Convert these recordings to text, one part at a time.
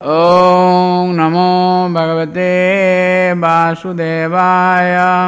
ओम नमो भगवते वासुदेवाय।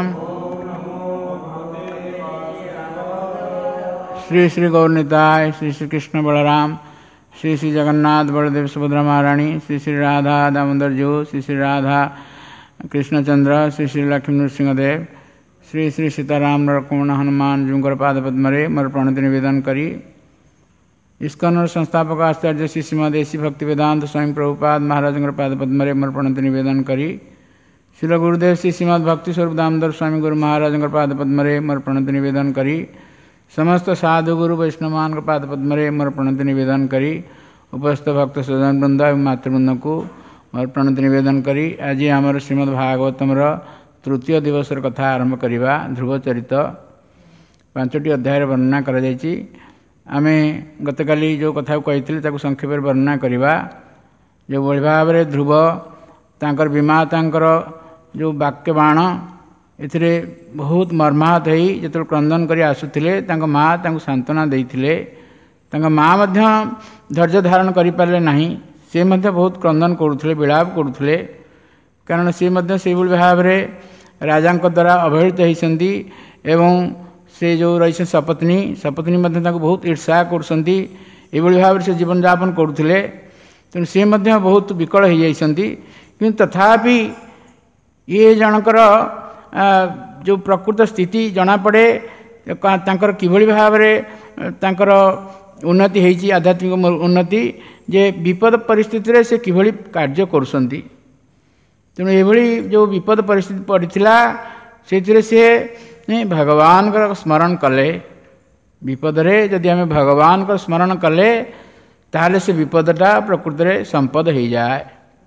श्री श्री गौरनिताय, श्री श्री कृष्ण बलराम, श्री श्री जगन्नाथ बलदेव सुभद्रा महारानी, श्री श्री राधा दामोदर जू, श्री श्री राधा कृष्णचंद्र, श्री श्री लक्ष्मी नृसिंहदेव, श्री श्री सीताराम लक्ष्मण हनुमान जुंकर पाद पद्मरे मोर प्रणति निवेदन करी। इस्कन संस्थापक आचार्य श्री श्रीमद एसी भक्ति वेदांत स्वामी प्रभुपाद महाराज पाद पद्मरे मोर प्रणति निवेदन करी। श्री गुरुदेव श्री श्रीमद भक्ति स्वरूप दामोदर स्वामी गुरु महाराज पाद पद्मरे मोर प्रणति निवेदन करी। समस्त साधु गुरु वैष्णवान पाद पद्मरे मोर प्रणति निवेदन करी। उपस्थित भक्त सज्जन वृंद एवं मातृवृंद को मोर प्रणति निवेदन करी। आज आमर श्रीमद भागवतम तृतीय दिवस कथा आरंभ करवा। ध्रुव चरित 5टी अध्याय वर्णना कर आमे गतकाली जो कथा कही संक्षेप वर्णना करवा। जो भाई भाव में ध्रुव तांकर विमातांकर जो वाक्य बाण एथिरे बहुत मर्माहत होई जो क्रंदन कर आसुथिले तांको माँ तांको सांत्वना देइथिले। तांको माँ मध्य धैर्य धारण करि पारले नाही। से मध्य बहुत क्रंदन करुथिले, विलाप करुथिले, कारण से मध्य से भाव में राजांक द्वारा अवहेलित होइसंती एवं से जो रही सपत्नी सपत्नी मध्य तांको बहुत ईर्षा करसंती। एभली भाव से जीवन यापन करुथिले। तेणु से मध्य बहुत विकल हो जाइसंती। किंतु तथापि ये जनकर जो प्रकृत स्थिति जना पड़े तांकर किभली भाव में तांकर उन्नति होइछि, आध्यात्मिक उन्नति, जे विपद परिस्थिति रे से किभली कार्य करसंती। तेणु एभली जो विपद परिस्थिति पड़िथिला सेथिरे से भगवान का स्मरण कले। विपद रे यदि आम भगवान का स्मरण कले ताहले से विपदटा प्रकृति रे संपद हो जाए।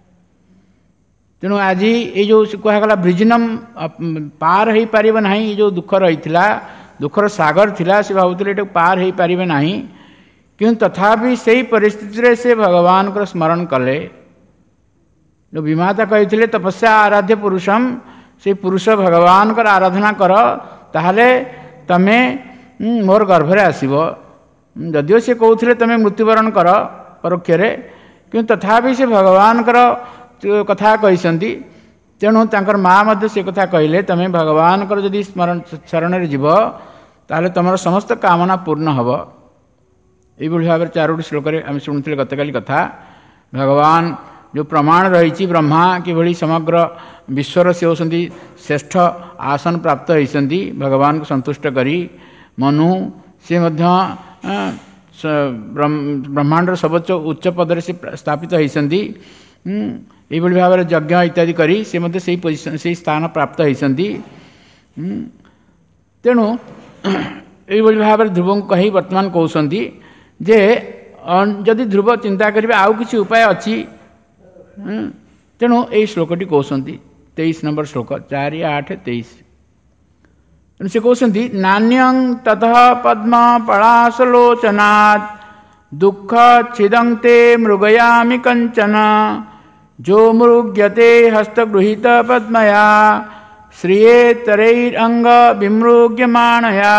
तेणु आज ये जो कहगला ब्रिजनम पार हो पार ना, जो दुख रही दुखर सागर थिला से भावुले पार हो पारे ना। किंतु तथापि से परिस्थिति रे से भगवान का स्मरण कले। जो विमाता कही तपस्या आराध्य पुरुषम, से पुरुष भगवान का आराधना कर ताहले तमे मोर गर्भरे आसीबो। जदिओ से कहते तमे मृत्युवरण कर परोक्ष रे, किंतु तथापि से भगवान कथा कही। तेणु तांकर माँ मध्य से कथा कहले तमे भगवान कर जदि स्मरण शरण रे जीव ताहले तमर समस्त कामना पूर्ण हब। एभली भाव 4टी श्लोक आम शुणुले गतकाली कथा। भगवान जो प्रमाण रही ब्रह्मा किभली समग्र विश्वर से होती श्रेष्ठ आसन प्राप्त होती भगवान को संतुष्ट करी। मनु से मध्य ब्रह्मांड सर्वोच्च उच्च पदर से स्थापित होती। यही भाव में यज्ञ इत्यादि करी से मध्य से पोजिशन से स्थान प्राप्त होती। तेणु यही भाव में ध्रुव को कही वर्तमान कहते जे जदि ध्रुव चिंता करेंगे आउ किसी उपाय अच्छी। तेणु यही श्लोकटी कहते 23 नंबर श्लोक 4-8-23। से कहते नान्यं ततः पद्म पलाशलोचनात् दुःख छिदंते मृगयामि कंचन जो मृग्यते हस्तगृहीत पद्मया श्रिये तरैरंग विमृग्यमाणया।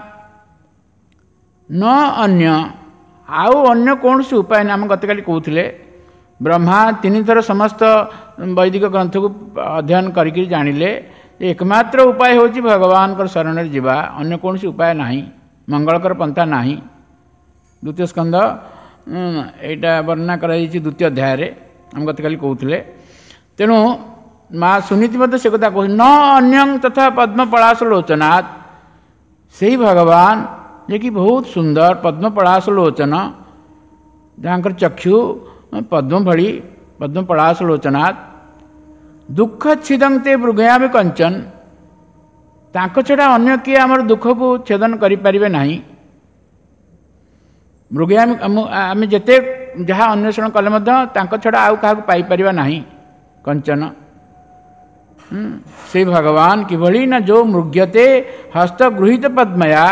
न अन्य आउ अन्य कौन सी उपाय ना। आम गतकाली कहते ब्रह्मा 3 थर समस्त वैदिक ग्रंथ को अध्ययन करके जानिले एकमात्र उपाय होची भगवान कर शरण रे जीवा। अन्य कौन सी उपाय नहीं, मंगलकर पंथा नहीं। द्वितीय स्कंद एटा वर्णना कराई द्वितीय अध्याय रे हम गतकाली कहते। तेणु माँ सुनीति मत से कथा कह न अन्यं तथा पद्म पलाश लोचनात्। से भगवान जे कि बहुत सुंदर पद्म पलाश लोचन, जहाँकर चक्षु पद्म भली पद्म पलाश लोचनात् दुख छिदंते मृगयामि कंचन। तांको छड़ा अन्य किए आमर दुख को छेदन करि परिबे नाही। मृगयामि आम जेते जहाँ अन्वेषण कले मध्य तांको छड़ा आउ काहाकु पाई परिबा नाही कंचन। से भगवान किभली ना जो मृग्यते हस्त गृहीत पद्मया,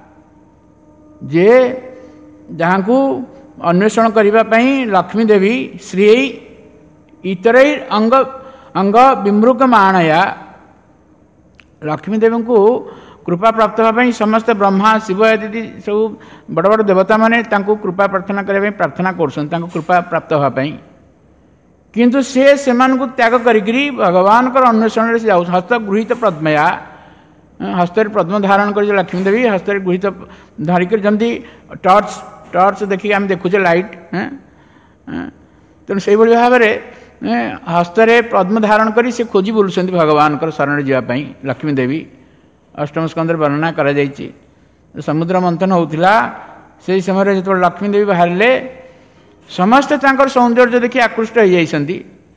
जे जहाँ को अन्वेषण करने लक्ष्मी देवी श्री इतरै अंग अंग विमृग माणया। लक्ष्मी देवी को कृपा प्राप्त होगापी समस्त ब्रह्मा शिव आदि सब बड़ बड़ देवता माने तांको कृपा प्रार्थना करने प्रार्थना कर कृपा प्राप्त होगापी। किंतु से सेमानकु त्याग करिकरी भगवान अन्वेषण से जाऊ हस्त गृहीत पद्मया हस्त पद्म धारण कर लक्ष्मी देवी हस्त गृहीत धरिक जमी टर्च टर्च देखिए आम देखुचे लाइट तेणु से भाव में हस्तरे पद्म धारण करी से खोजी बुलुंट भगवान शरण जावाई लक्ष्मी देवी अष्टम स्कंदर वर्णना करा जायछि। समुद्र मंथन होता से समय जो लक्ष्मी देवी बाहर समस्ते सौंदर्य देखिए आकृष्ट हो जाती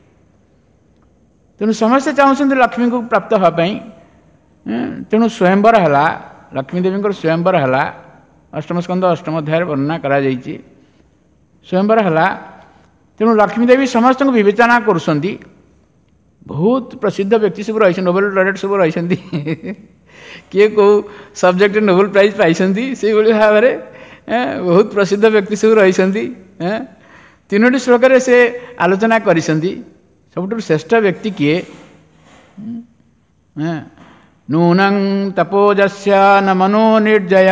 तेणु समस्ते चाहते लक्ष्मी को प्राप्त होगापी तेणु स्वयंवर है लक्ष्मी देवी स्वयंवर है अष्टम स्कंद अष्टम अध्याय वर्णना करा जायछि। स्वयंवर है तेणु लक्ष्मी देवी समस्त को विवेचना करुँच बहुत प्रसिद्ध व्यक्ति सब रही नोबेल लॉरेट सब रही किए कौ सब्जेक्ट नोबेल प्राइज पाई से भाव में बहुत प्रसिद्ध व्यक्ति सब रही तीनोटी श्लोक से आलोचना कर सब श्रेष्ठ व्यक्ति किए नूनं तपोजस्य न मनो निर्जय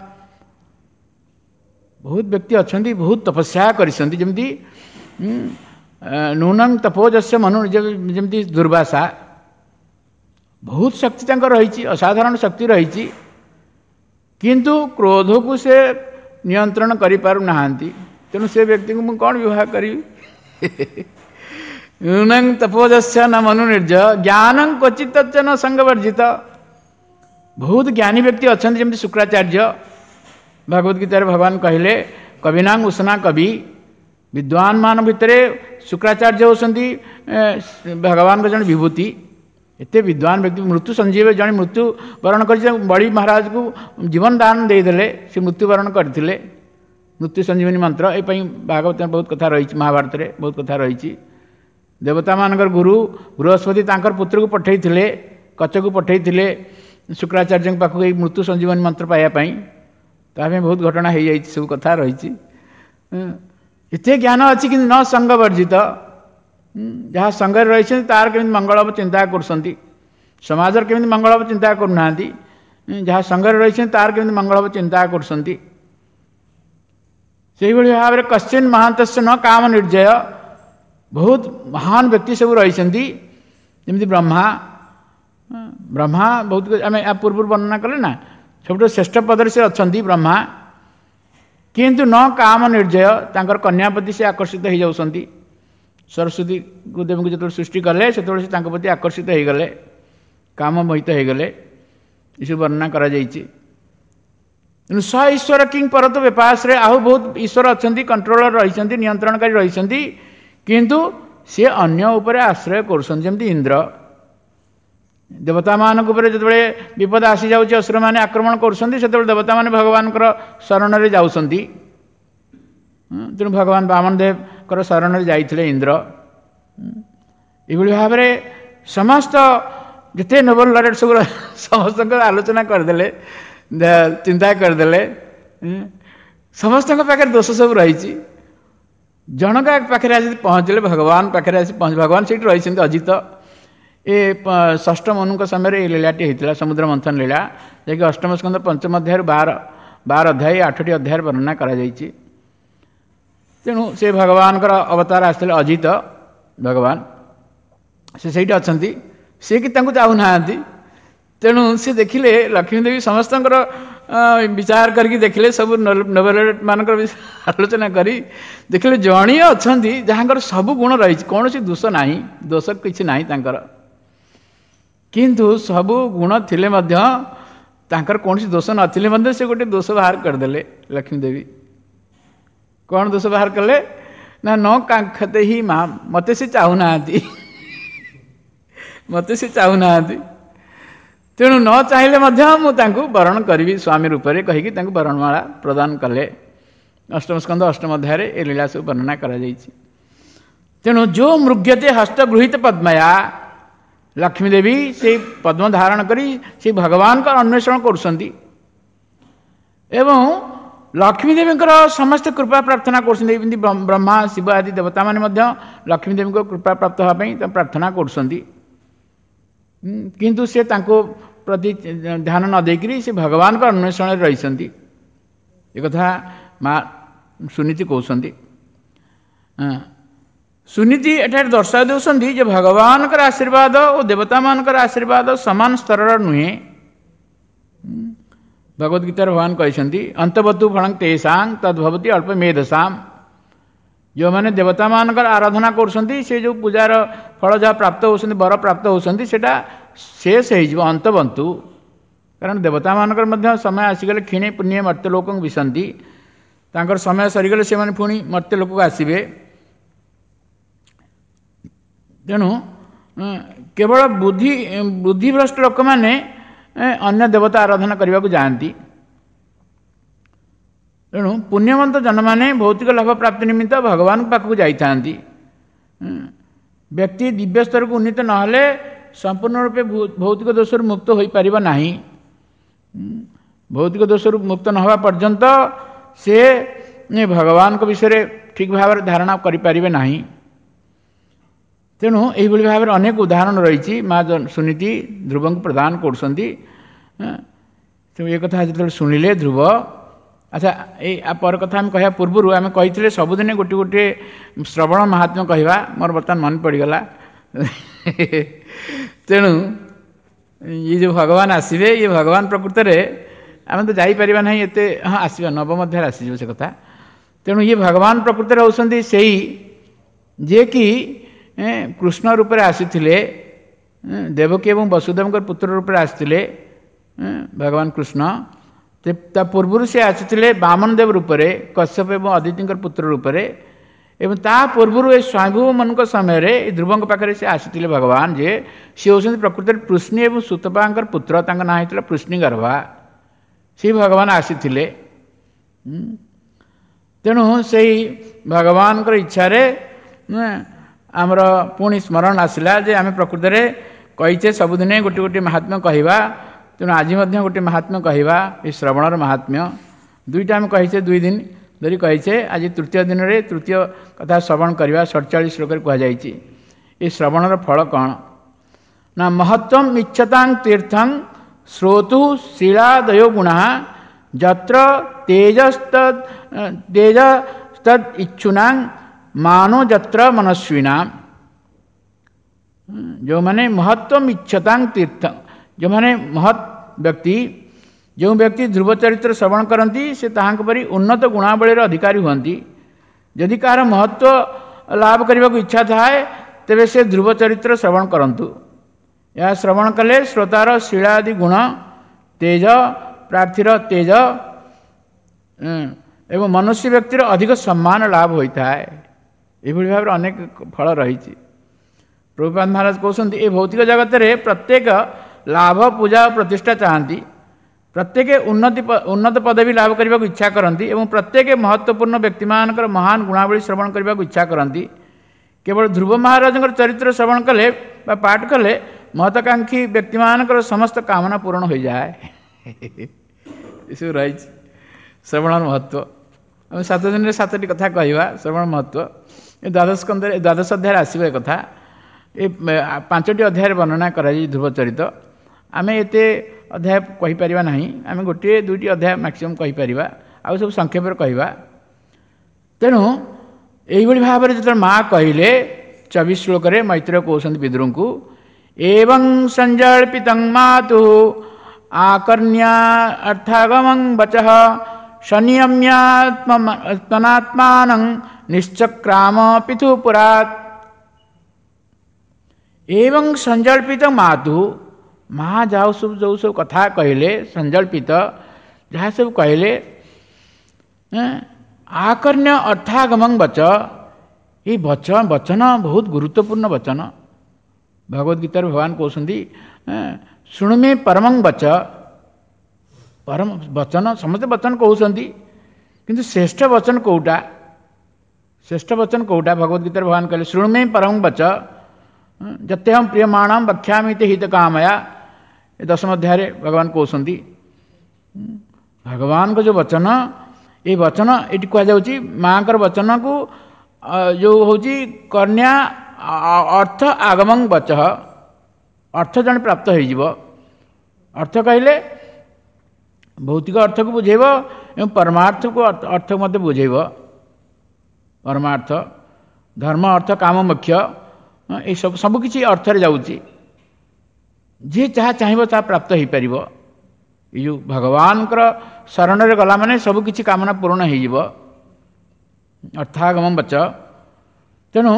बहुत व्यक्ति अच्छा बहुत तपस्या करमती नूनं तपोजस्य मनो जमी दुर्वासा बहुत शक्ति रही असाधारण शक्ति रही किंतु क्रोध को से नियंत्रण करि पारु नाहांती तेणु से व्यक्ति को कौन विवाह करी नूनं तपोजस्य न मनु निर्जय ज्ञानं क्वचित न संगवर्जित बहुत ज्ञानी व्यक्ति अच्छा जमी शुक्राचार्य भगवद गीतार भगवान कहले कविनांग उष्णा कवि विद्वान मान भितर शुक्राचार्य होती भगवान जन विभूति एते विद्वान व्यक्ति मृत्यु संजीव जन मृत्यु वरण कर बड़ी महाराज को जीवन दान देदेले से मृत्यु वरण करते मृत्यु संजीवनी मंत्र ये भागवत में बहुत कथा रही महाभारत में बहुत कथा रही देवता मानकर गुरु बृहस्पति तांकर पुत्र को पठे कच को पठे शुक्राचार्य पाखक मृत्यु संजीवनी मंत्र पाइबापी तामें बहुत घटना हो जाए सब कथा रही एते ज्ञान अच्छी कि न संग वर्जित जहाँ संगे रही तार केमी मंगल हम चिंता कर समाज केमी मंगल हम चिंता करना जहाँ संगे रही तार केमी मंगल हम चिंता कर भाव में कश्चिन महांत न काम निर्जय बहुत महान व्यक्ति सब रही जमी ब्रह्मा ब्रह्मा बहुत आम पूर्व वर्णना कले ना सब श्रेष्ठ पदर से अच्छा ब्रह्मा किंतु न काम निर्जय तांकर कन्यापति से आकर्षित हो जाती सरस्वती को देवी को जो सृष्टि कले से प्रति आकर्षित हो गले काम मोहित हो गले इस वर्णना करा जायछि। स ईश्वर किंग परत व्यपास आहु बहुत ईश्वर अच्छा कंट्रोलर रही नियंत्रणकारी रही किंतु सी अन्य उपर आश्रय करमती इंद्र देवता मान जो विपद आसी जाऊँच असुर मैंने आक्रमण कर देवता मैंने भगवान शरण में जाऊँगी तेणु भगवान वामनदेव शरण में जाते इंद्र ये भाव में समस्त जिते नोबेल लॉरेट सब समस्त आलोचना करदे चिंता करदे समस्त पाखे दोष सब रही जनका पाखे आज पहुँचले भगवान पाखे आज पहुँच भगवान से रही अजित ये षष्ठ मनु समय ये लीलाटी होता समुद्र मंथन लीला जैक अष्टम स्कंद पंचम अध्याय 12 अध्याय 8टी अध्याय वर्णना करा जायछि। तेणु से भगवान अवतार आसते अजित भगवान से अच्छा सी कि चाहूना तेणु से देखिले लक्ष्मी देवी समस्त विचार करके देखिले सब नोबेल मान आलोचना करी देखिले जड़े अच्छा जहाँ सब गुण रही कौन सी दोष ना दोष किसी ना किंतु सबु गुण थिले मध्य तांकर कौन सी दोष नथिले मध्य से गोटे दोष बाहर करदे लक्ष्मी देवी कौन दोष बाहर कले ना न कांक्षते ही माँ मते से चाहूना मते से चाहूना तेणु न चाहिए मुझे वरण करी स्वामी रूप से कहीकि वरणमाला प्रदान कले अष्टम स्कंद अष्टम अध्याय ए लीला सब वर्णना करा जायछि। तेणु जो मृग्यते हस्त गृहीत पद्मया लक्ष्मी देवी से पद्म धारण करी से भगवान का अन्वेषण करुँच एवं लक्ष्मी देवी समस्त कृपा प्रार्थना कर ब्रह्मा शिव आदि देवता माने लक्ष्मी देवी को कृपा प्राप्त होगापी प्रार्थना करुँच किंतु से प्रति ध्यान न देकरी से भगवान का अन्वेषण रही एक कथा माँ सुनीति कहते सुनीति एठार दर्शा देउछन्ति जे भगवानकर आशीर्वाद और देवता मानकर आशीर्वाद समान स्तर नुहे। भगवद गीता भगवान कहते अंतवतु फलं तेषां तद्भवति अल्प मेधसाम। जो मैंने देवता मानकर आराधना कर जो पूजार फल जहाँ प्राप्त होती वर प्राप्त होती शेष हो अंतबंतु। कारण देवता मानकर मध्य समय आसीगले क्षीणे पुण्य मर्त्यलोक विशंति तांकर समय सरीगले से मैंने पुणी मर्त्यलोक को आसबे। तेणु केवल बुद्धिभ्रष्ट लोक मैंने अन्य देवता आराधना करने को जाती। तेणु पुण्यवंत जन मैंने भौतिक लाभ प्राप्ति निमित्त भगवान पाखक जाती। व्यक्ति दिव्य स्तर को उन्नीत नहले संपूर्ण रूपे भौतिक दोषर मुक्त हो पार ना। भौतिक दोषर मुक्त न हवा पर्यंत से भगवान को विषय ठीक भाव धारणा करें ना। तेणु यही भाव में अनेक उदाहरण रही माँ सुनीति ध्रुव को प्रदान कर कथा जो शुणिले ध्रुव। अच्छा पर कथा आम कह पूर्व आम कही सबुदिन गोटे गोटे श्रवण महात्म्य कहवा मोर बर्तमान मन पड़गला। तेणु ये जो भगवान आसवे ये भगवान प्रकृत में आम तो जापर ना ये हाँ आसवा नवम अध्याय आसीज से कथा। तेणु ये भगवान प्रकृत में होती से जे कि कृष्ण रूप से आसीथिले देवकी एवं वसुदेव पुत्र रूप से आसीथिले भगवान कृष्ण। ता पूर्व से आसीथिले वामन देव रूप से कश्यप एवं अदिति पुत्र रूप से एवं ता पूर्व स्वयंभू मन समय ध्रुव पाखे से आसीथिले भगवान जे सी होती प्रकृत में पृष्णी एवं सुतपा पुत्र ना होता पृष्णी गर्भा से भगवान आसीथिले। तेणु से भगवान इच्छा आमर पुणी स्मरण आसला जे आम प्रकृत में कहीचे सबुदिन गोटे गोटे महात्म्य कहवा। तेणु आज गोटे महात्म्य कहवा ये श्रवणर महात्म्य दुईटा आम कहीचे 2 दिन धरी कहीचे। आज तृतीय दिन में तृतीय कथा श्रवण करवा 47 श्लोक कहुई। ये श्रवणर फल कौन ना महत्व इच्छतां तीर्थं श्रोतु शीलादयो गुणा जत्र तेजस्तद इच्छुना मानो जत्र मनस्विना। जो माने महत्व इच्छतां तीर्थ जो माने महत् व्यक्ति जो व्यक्ति ध्रुव चरित्र श्रवण करती से ताहां परी उन्नत गुणावलीर अधिकारी हुंती। यदि कहार महत्व लाभ करने को इच्छा थाए तेरे से ध्रुव चरित्र श्रवण करंतु। यह श्रवण कले श्रोतार शीलादि गुण तेज प्रार्थीर तेज एवं मनुष्य व्यक्तिर अधिक सम्मान लाभ होता है। ये भाव में अनेक फल रही। प्रभुपाद महाराज कहते ये भौतिक जगत में प्रत्येक लाभ पूजा और प्रतिष्ठा चाहती। प्रत्येक उन्नत पदवी लाभ करने को इच्छा करती एवं प्रत्येक महत्वपूर्ण व्यक्ति मान महान गुणावली श्रवण करने को इच्छा करती। केवल ध्रुव महाराज चरित्र श्रवण कले पाठ कले महत्वाकांक्षी व्यक्ति मान समस्त कामना पूर्ण हो जाए। रही श्रवण महत्व आम 7 दिन में 7टी कथा कहवा श्रवण महत्व। ये द्वादश अध्याय आसव एक कथा ये 5टी अध्याय वर्णना कर ध्रुव चरित। आम एते अध्याय कहीपर ना आम गोटे 2टी अध्याय मैक्सीम कहीपर आउ सब संक्षेप कहवा। तेणु यही भाव में जो माँ कहले 24 श्लोक मैत्र कहते विदुर को एवं संजल्पितं मातु आकर्ण्या अर्थागमं वचः संयम्यात्मनात्मानं निश्चक्राम पितुपुरात्। एवं संजल्पित मातु माँ जाओ सब जो सब कथा कहले संजल्पित जहाँ सब कहले आकर्ण्य अर्थागमं वच ये वचन बहुत गुरुत्वपूर्ण वचन। भगवद गीता भगवान कहते शुणु मे परमं वच परम वचन समस्त वचन कहते किंतु श्रेष्ठ वचन कौटा भगवद गीता भगवान कहले शुणु मे परमं वच जते हम प्रियमाणम वक्ष्यामि ते हित कामया। 10वें अध्याय भगवान कहते भगवान को जो वचन ये वचन ये कहुच्छी माँ का वचन को जो हूँ कन्या अर्थ आगमं वच अर्थ जन प्राप्त हो। अर्थ कहले भौतिक अर्थ को बुझेब एवं परमार्थ को अर्थ मत बुझेब। परमार्थ धर्म अर्थ काम मोक्ष ये सबकि अर्थरे जाऊँगी जी जहाँ चाहिए ता प्राप्त हो पार ये जो भगवान शरण रे गला माने सबकि कामना पूर्ण हो अर्थागम बच तेणु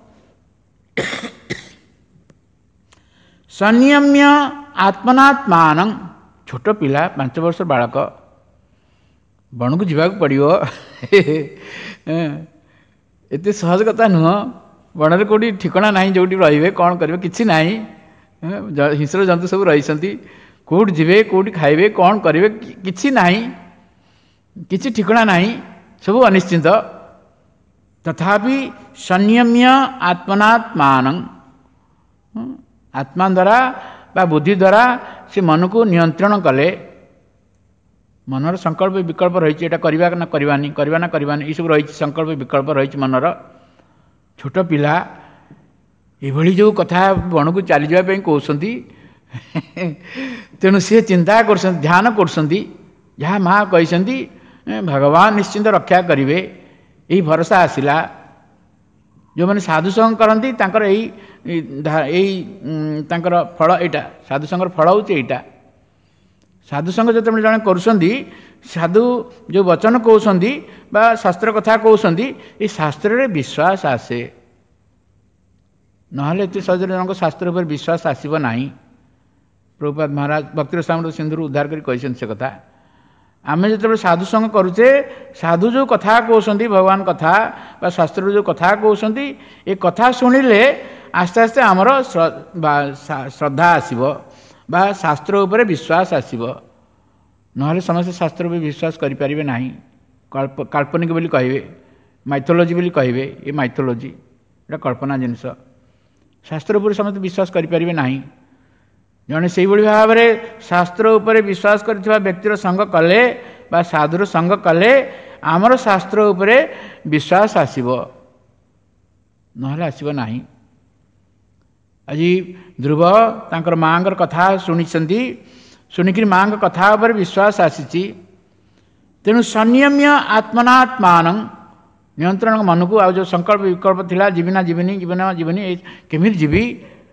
संयम्य आत्मनात्मान छोट पिला 5 वर्ष बालक बण को जीवा पड़ो एत सहज कथा नुह बण में कौटी ठिकना ना जो रे कौन करेंगे कि ना हिंस्र जंतु सब रही कौट जीवे कौटी खाइबे कौन करेंगे कि ना कि ठिकना ना सब अनिश्चित तथापि संयम्य आत्मनात्मान आत्मा द्वारा बा बुद्धि द्वारा से मन को नियंत्रण कले मनर संकल्प विकल्प रही है करवा ना करवानी करवा ना करवानी ये सब रही संकल्प विकल्प रही मनर छोट पिला ये जो कथा बण को चली जावाई कहते तेणु सी चिंता कर ध्यान कर माँ कहते भगवान निश्चिंत रक्षा करेंगे यही भरोसा आसला जो मैंने साधुसंग करती फल यहाँ साधुसंगर फल हूँ यहाँ साधुसंग जो जड़े कर साधु जो वचन कहते बा शास्त्र कथा कहते ये शास्त्र रे विश्वास आसे ना एत सहज जन शास्त्र पर विश्वास आसब ना प्रभुपाद महाराज भक्ति रसामृत सिंधु उद्धार कर से कथा आम जो साधुसंग करुचे साधु जो कथा कहते भगवान कथा बा शास्त्र जो कथा कहते ये कथा शुणिले आस्ते आस्ते आमर श्रद्धा आसब बा शास्त्र उपरे विश्वास आसब ना समस्त शास्त्र पर विश्वास करें ना काल्पनिक बोली कहे माइथोलॉजी बोली कहे ये माइथोलॉजी ये कल्पना जिनस शास्त्र उपर समस्त विश्वास करें ना जड़े से भाव में शास्त्र उपर विश्वास कर व्यक्तिर संग कले बा साधुर संग कले आमर शास्त्र उपरे विश्वास आसब ना आसब ना आज ध्रुव तांकर माँ कथा शुणी शुणिक माँ कथा उपर विश्वास आसी तेणु संयम्य आत्मनात्मान नियंत्रण मन को आ जो संकल्प विकल्प थिला जीविना जीवनी जीवन जीवनी केमी जीवी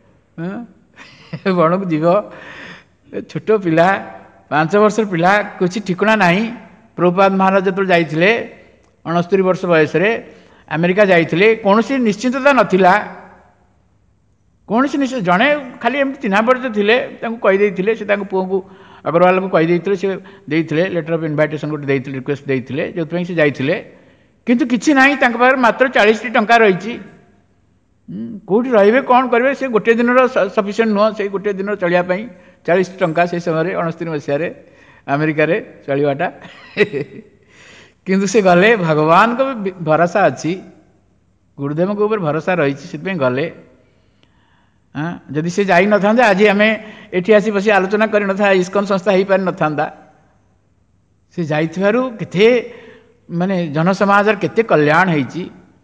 बण को जीव छोट पिला 5 वर्ष पिला कुछ ठिकना ना प्रभुपाद महाराज जो जाइए 69 वर्ष बयस अमेरिका जाइए कौन सी निश्चिंतता नाला कौन सी निश्चित जड़े खाली एम चिन्हा परिचय थे कहीदे से पुओ को अग्रवाल को कहीदे से देते लेटर ऑफ इनविटेशन गोटे रिक्वेस्ट देते जो से जाइए किंतु किसी ना मात्र 40 टंका रही कौटी रे कौन करेंगे से गोटे दिन सफिसीयंट नुह से गोटे दिन चलियापाई 40 टंका से समय 69 मसीह अमेरिका चलवाटा किंतु से गले भगवान को भरोसा अच्छी गुरुदेव के ऊपर भरोसा रही से गले जदि से जाई न था आज आम ये आसी बस आलोचना कर इस्कन संस्था हो पारि न था से जाइथिबारु केते माने जनसमाज केते कल्याण होइछि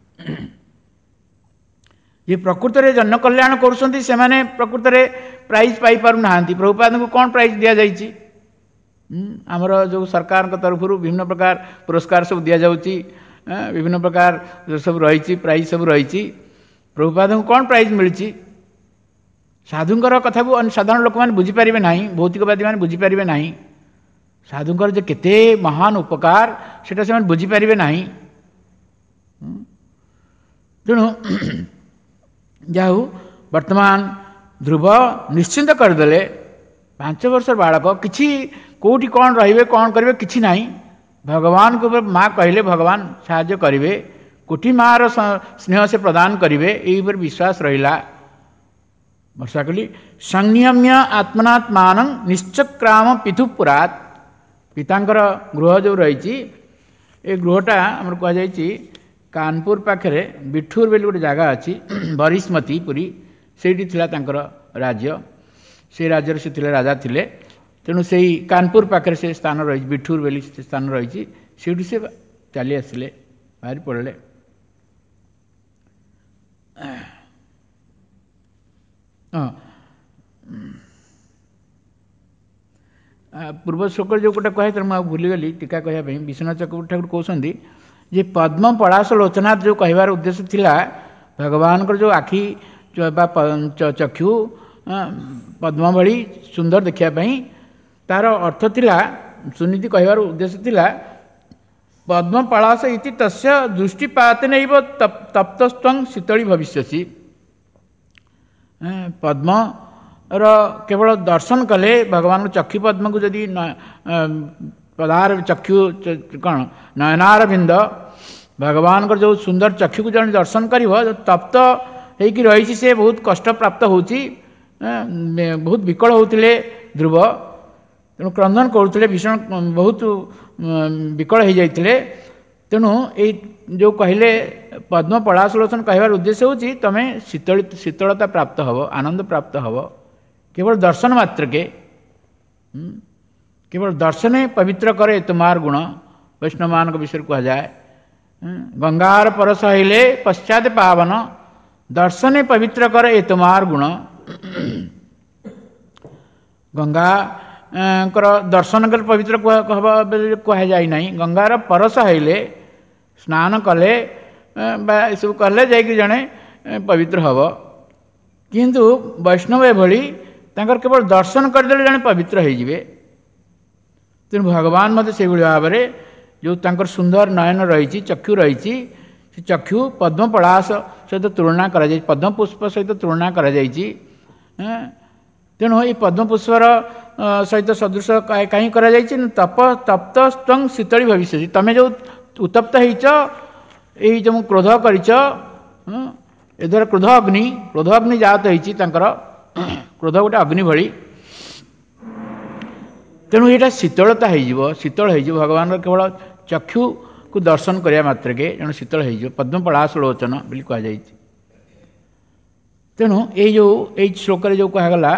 ये प्रकृत में जन कल्याण करुँच से माने प्रकृत में प्राइज पाई पारु नाहांती प्रभुपाद को कौन प्राइज दि जाइछि आमर जो सरकार तरफ विभिन्न प्रकार पुरस्कार सब दि जाउछि विभिन्न प्रकार जो सब रही प्राइज सब रही प्रभुपाद को कौन प्राइज मिली साधुंकर कथा को साधारण लोक मैंने बुझीपारे ना भौतिकवादी मैंने बुझीपारे ना साधुंकर जो केते महान उपकार सेटा से बुझीपारे ना तेणु जाऊ वर्तमान ध्रुव निश्चिंत करदे 5 वर्ष बालक किसी कौटी कौन रे कौन करेंगे कि ना भगवान को माँ कहले भगवान साहाय्य करेंगे कोटि माँ स्नेह से प्रदान करेंगे यही पर विश्वास रहा वर्षा कहली संयम्य आत्मनात्मान निश्चक्राम पितुपुरात पितांकर गृह जो रही गृहटा आम कहुई कानपुर पाखे बिठूर बोली गोटे जगह अच्छी बरिस्मती पुरी से राज्य से राज्य से राजा थे तेणु से कानपुर पाखे से स्थान रही बिठूर बोली स्थान रही से चली आसिले बाहरी पड़े पूर्व श्लोक जो गोटे कहे मुझे भूलीगली टीका कहवाई विश्वनाथ चक्रवर्ती ठाकुर कहते जे पद्म पलाश लोचनाथ जो कहबार उद्देश्य थिला भगवान जो आखि चक्षु पद्म भली सुंदर देखापी तार अर्थ थिला सुनीति कहबार उद्देश्य थिला पद्म पलाश इति तस्य दृष्टिपात नैव तप्तस्त्वं शीतली भविष्यसि। पद्म केवल दर्शन कले भगवान चक्षु पद्म को जदि पदार चक्षु कौन नयनार बिंद भगवान जो सुंदर चक्षु को जन दर्शन कर तप्त होगी रही से बहुत कष्ट प्राप्त होती बहुत विकल होते ध्रुव तेणु क्रंदन करुले भीषण बहुत विकल हो जाते तेणु ये जो कहले पद्म पलाशलोचन कहबार उद्देश्य होची तमें शीतलता प्राप्त हब आनंद प्राप्त हब केवल दर्शन मात्र के केवल दर्शने पवित्र करे तुम्हार गुण वैष्णव मान विषय कह जाए गंगार परस हिले पश्चात पावन दर्शने पवित्र करे तुम्हार गुण गंगा दर्शन कर पवित्र कह जाए ना गंगार परस हिले स्नान कले सब कले जाकि जड़े पवित्र हम किंतु वैष्णव एभली तांकर केवल दर्शन करदे जड़े पवित्र होइजिबे। तेणु भगवान मत से भाव में जो तांकर सुंदर नयन रही चक्षु रही चक्षु पद्म पलाश सहित तुलना कर पद्म पुष्प सहित तुलना कर तेणु ये पद्म पुष्पर सहित सदृश कहीं कर तप तप्त स्त्वं शीतली भविष्य तमें जो उत्तप्त हो जो क्रोध कर क्रोध अग्नि जात होती क्रोध गोटे अग्नि भली तेणु यहाँ शीतलता हो शीतल हो भगवान केवल चक्षु को दर्शन करने मात्र के तेणु शीतल हो पद्म पलाश लोचन बोली कहुई तेणु ये श्लोक जो कहगला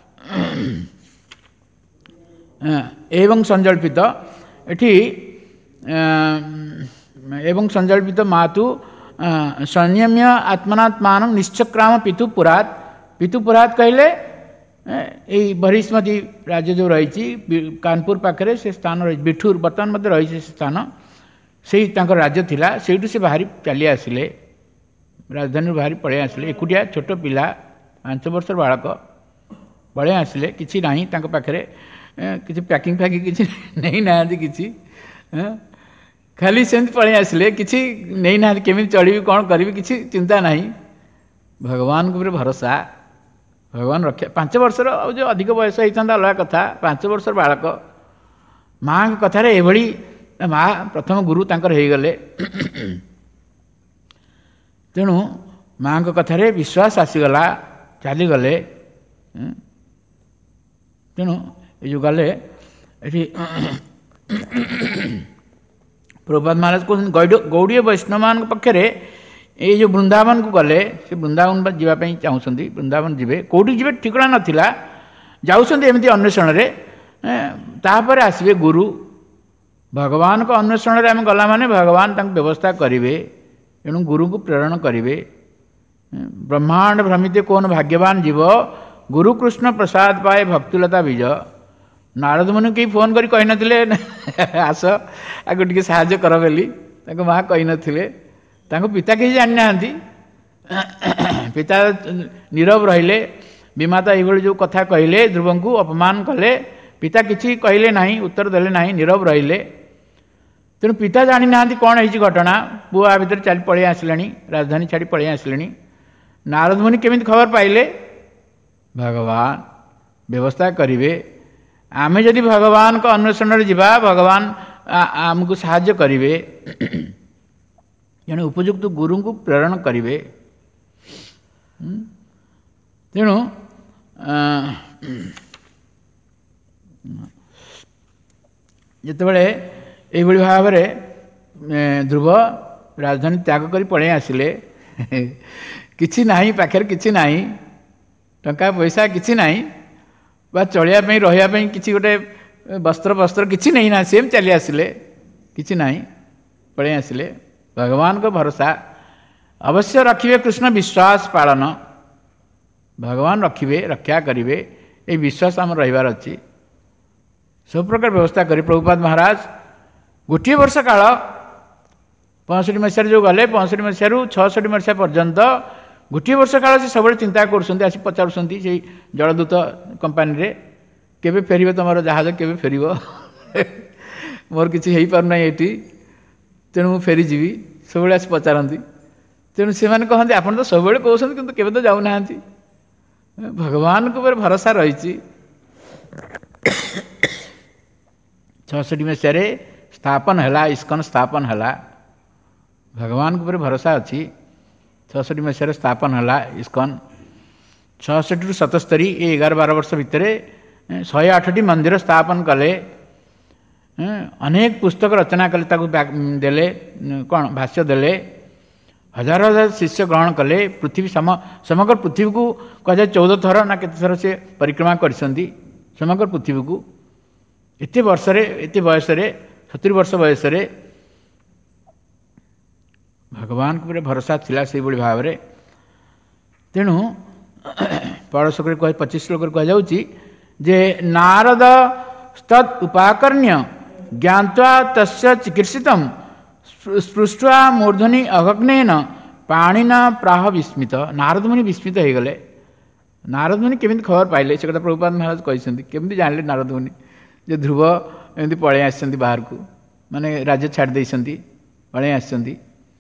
एवं संजल्पित एठी एवं संजल्पित मातु संयम्य आत्मनात्मान निश्चक्राम पितुपुरात कहले ये भरीस्मती राज्य जो रही कानपुर पाखे से स्थान रही बिठूर बर्तमान मध्य रही से स्थान से राज्य थिला से बाहरी चली आसिले राजधानी बाहरी पड़े आसिले एकुटिया छोट पिला 5 वर्ष बालक पड़े आसिले किसी नहीं पाखे किसी पैकिंग फैकिंग किसी नहीं ना किसी खाली सेमती पड़े आसिले किसी नहीं ना केमी चढ़ी कौन करी किसी चिंता नहीं भगवान को भरोसा भगवान रक्षा 5 वर्षर जो अधिक बयस होता अलग कथा 5 वर्ष बालक माँ कथार एभली माँ प्रथम गुरु तांकर हो गले तेणु माँ कथार विश्वास आसीगला चलीगले तेणु ये जो गले प्रभुपाद महाराज कहते गौड़ीय वैष्णव मान पक्षे ये जो वृंदावन को गले से वृंदावन जावाई चाहते वृंदावन जीवे कौटी जी ठिकना नाला जाऊँगी एमती अन्वेषण तापर आसवे गुरु भगवान को अन्वेषण आम गला माने भगवान व्यवस्था करेंगे तेणु गुरु को प्रेरण करेंगे ब्रह्मांड भ्रमित कौन भाग्यवान जीव गुरु कृष्ण प्रसाद पाए भक्तिलता बीज नारद मुनि कहीं फोन कर कही नथिले आस आगे टिके साहाय्य कर बोली माँ कही नथिले पिता किसी जानी ना पिता नीरव रहिले विमाता ये जो कथा कहले ध्रुव को अपमान कले पिता किसी कहले ना उत्तर देले ना नीरव रहिले तेणु पिता जानी ना कौन है घटना पुआ आ भर चली पलि आसिले राजधानी छाड़ी पलि आसिले नारद मुनि केमी खबर पाइले भगवान व्यवस्था करेंगे आमे जदि भगवान को अन्वेषण जा भगवान आमको साहाय्य करेंगे जन उपयुक्त गुरु को प्रेरण करेंगे तेणु जितेबाला ये भाव में ध्रुव राजधानी त्याग कर पलि आसिले किसी नहीं पाखे किसी नहीं टंका पैसा किसी नहीं बा चलिया रही किसी गोटे वस्त्र वस्त्र किसी नहीं ना सेम चली आसिले किसी नहीं पलि आसिले भगवान को भरोसा अवश्य रखिए कृष्ण विश्वास पालन भगवान रखिए रक्षा करेंगे ये विश्वास आम रहीबार अच्छी सब प्रकार व्यवस्था करें प्रभुपाद महाराज गोटे वर्ष काल 65 ମସିହାରେ ଯେଉଁ ଗଲେ 65 ମସିହାରୁ 66 ମସିହା ପର୍ଯ୍ୟନ୍ତ ଗୋଟିଏ ବର୍ଷ କାଳ ସେ ସବୁବେଳେ ଚିନ୍ତା କରୁଛନ୍ତି, ଆସି ପଚାରୁଛନ୍ତି ସେଇ ଜଳଦୂତ କମ୍ପାନୀରେ, କେବେ ଫେରିବ ତୁମର ଜାହାଜ, କେବେ ଫେରିବ? ମୋର କିଛି ହେଇପାରୁନାହିଁ ଏଠି, ତେଣୁ ମୁଁ ଫେରିଯିବି। ସବୁବେଳେ ଆସି ପଚାରନ୍ତି। ତେଣୁ ସେମାନେ କହନ୍ତି ଆପଣ ତ ସବୁବେଳେ କହୁଛନ୍ତି କିନ୍ତୁ କେବେ ତ ଯାଉନାହାନ୍ତି। ଭଗବାନଙ୍କ ଉପରେ ଭରସା ରହିଛି। 66 ମସିହାରେ ସ୍ଥାପନ ହେଲା, ଇସ୍କନ ସ୍ଥାପନ ହେଲା। ଭଗବାନଙ୍କ ଉପରେ ଭରସା ଅଛି। 66 ମସିହାରେ ସ୍ଥାପନ ହେଲା ଇସ୍କନ। 66 ରୁ 77 ଏ 11-12 ବର୍ଷ ଭିତରେ 108ଟି ମନ୍ଦିର ସ୍ଥାପନ କଲେ। ଅନେକ ପୁସ୍ତକ ରଚନା କଲେ, ତାକୁ ଦେଲେ କ'ଣ ଭାଷ୍ୟ ଦେଲେ। ହଜାର ହଜାର ଶିଷ୍ୟ ଗ୍ରହଣ କଲେ। ପୃଥିବୀ ସମଗ୍ର ପୃଥିବୀକୁ କୁହାଯାଏ 14 ଥର ନା କେତେ ଥର ସେ ପରିକ୍ରମା କରିଛନ୍ତି ସମଗ୍ର ପୃଥିବୀକୁ। ଏତେ ବର୍ଷରେ, ଏତେ ବୟସରେ, 70 ବର୍ଷ ବୟସରେ ଭଗବାନଙ୍କ ଉପରେ ଭରସା ଥିଲା ସେଇଭଳି ଭାବରେ। ତେଣୁ 25 ଶ୍ଲୋକରେ କୁହାଯାଉଛି ଯେ ନାରଦ ତତ୍ ଉପାକର୍ଣ୍ୟ ଜ୍ଞାତ୍ୱା ତସ୍ୟ ଚିକିତ୍ସିତମ୍ ସ୍ପୃष्ट्वा ମୂର୍ଧନି ଅଗ୍ନେନ ପାଣିନା ପ୍ରାହ ବିସ୍ମିତ। ନାରଦ ମୁନି ବିସ୍ମିତ ହେଇଗଲେ। ନାରଦ ମୁନି କେମିତି ଖବର ପାଇଲେ ସେ କଥା ପ୍ରଭୁପାଦ ମହାରାଜ କହିଛନ୍ତି। କେମିତି ଜାଣିଲେ ନାରଦ ମୁନି ଯେ ଧ୍ରୁବ ଏମିତି ପଳେଇ ଆସିଛନ୍ତି ବାହାରକୁ, ମାନେ ରାଜ୍ୟ ଛାଡ଼ି ଦେଇଛନ୍ତି, ପଳେଇ ଆସିଛନ୍ତି।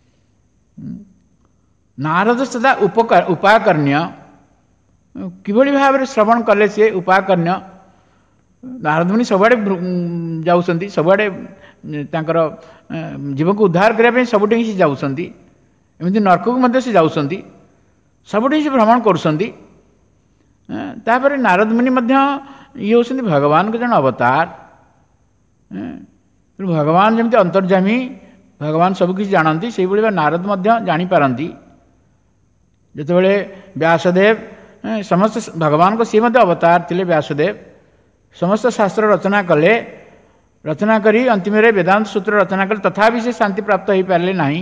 ନାରଦ ସଦା ଉପାକର୍ଣ୍ୟ, କିଭଳି ଭାବରେ ଶ୍ରବଣ କଲେ ସେ ଉପାକର୍ଣ୍ୟ। ନାରଦ ମୁନି ସବୁଆଡ଼େ ଯାଉଛନ୍ତି, ସବୁଆଡ଼େ ତାଙ୍କର ଜୀବକୁ ଉଦ୍ଧାର କରିବା ପାଇଁ ସବୁଠି ହିଁ ସେ ଯାଉଛନ୍ତି। ଏମିତି ନର୍କକୁ ମଧ୍ୟ ସେ ଯାଉଛନ୍ତି, ସବୁଠି ସେ ଭ୍ରମଣ କରୁଛନ୍ତି। ତାପରେ ନାରଦ ମୁନି ମଧ୍ୟ ଇଏ ହେଉଛନ୍ତି ଭଗବାନଙ୍କ ଜଣେ ଅବତାର। ଭଗବାନ ଯେମିତି ଅନ୍ତର୍ଯାମୀ, ଭଗବାନ ସବୁକିଛି ଜାଣନ୍ତି, ସେଇଭଳି ନାରଦ ମଧ୍ୟ ଜାଣିପାରନ୍ତି। ଯେତେବେଳେ ବ୍ୟାସଦେବ ସମସ୍ତ ଭଗବାନଙ୍କ ସିଏ ମଧ୍ୟ ଅବତାର ଥିଲେ, ବ୍ୟାସଦେବ ସମସ୍ତ ଶାସ୍ତ୍ର ରଚନା କଲେ। ରଚନା କରି ଅନ୍ତିମରେ ବେଦାନ୍ତ ସୂତ୍ର ରଚନା କଲେ, ତଥାପି ସେ ଶାନ୍ତି ପ୍ରାପ୍ତ ହୋଇପାରିଲେ ନାହିଁ।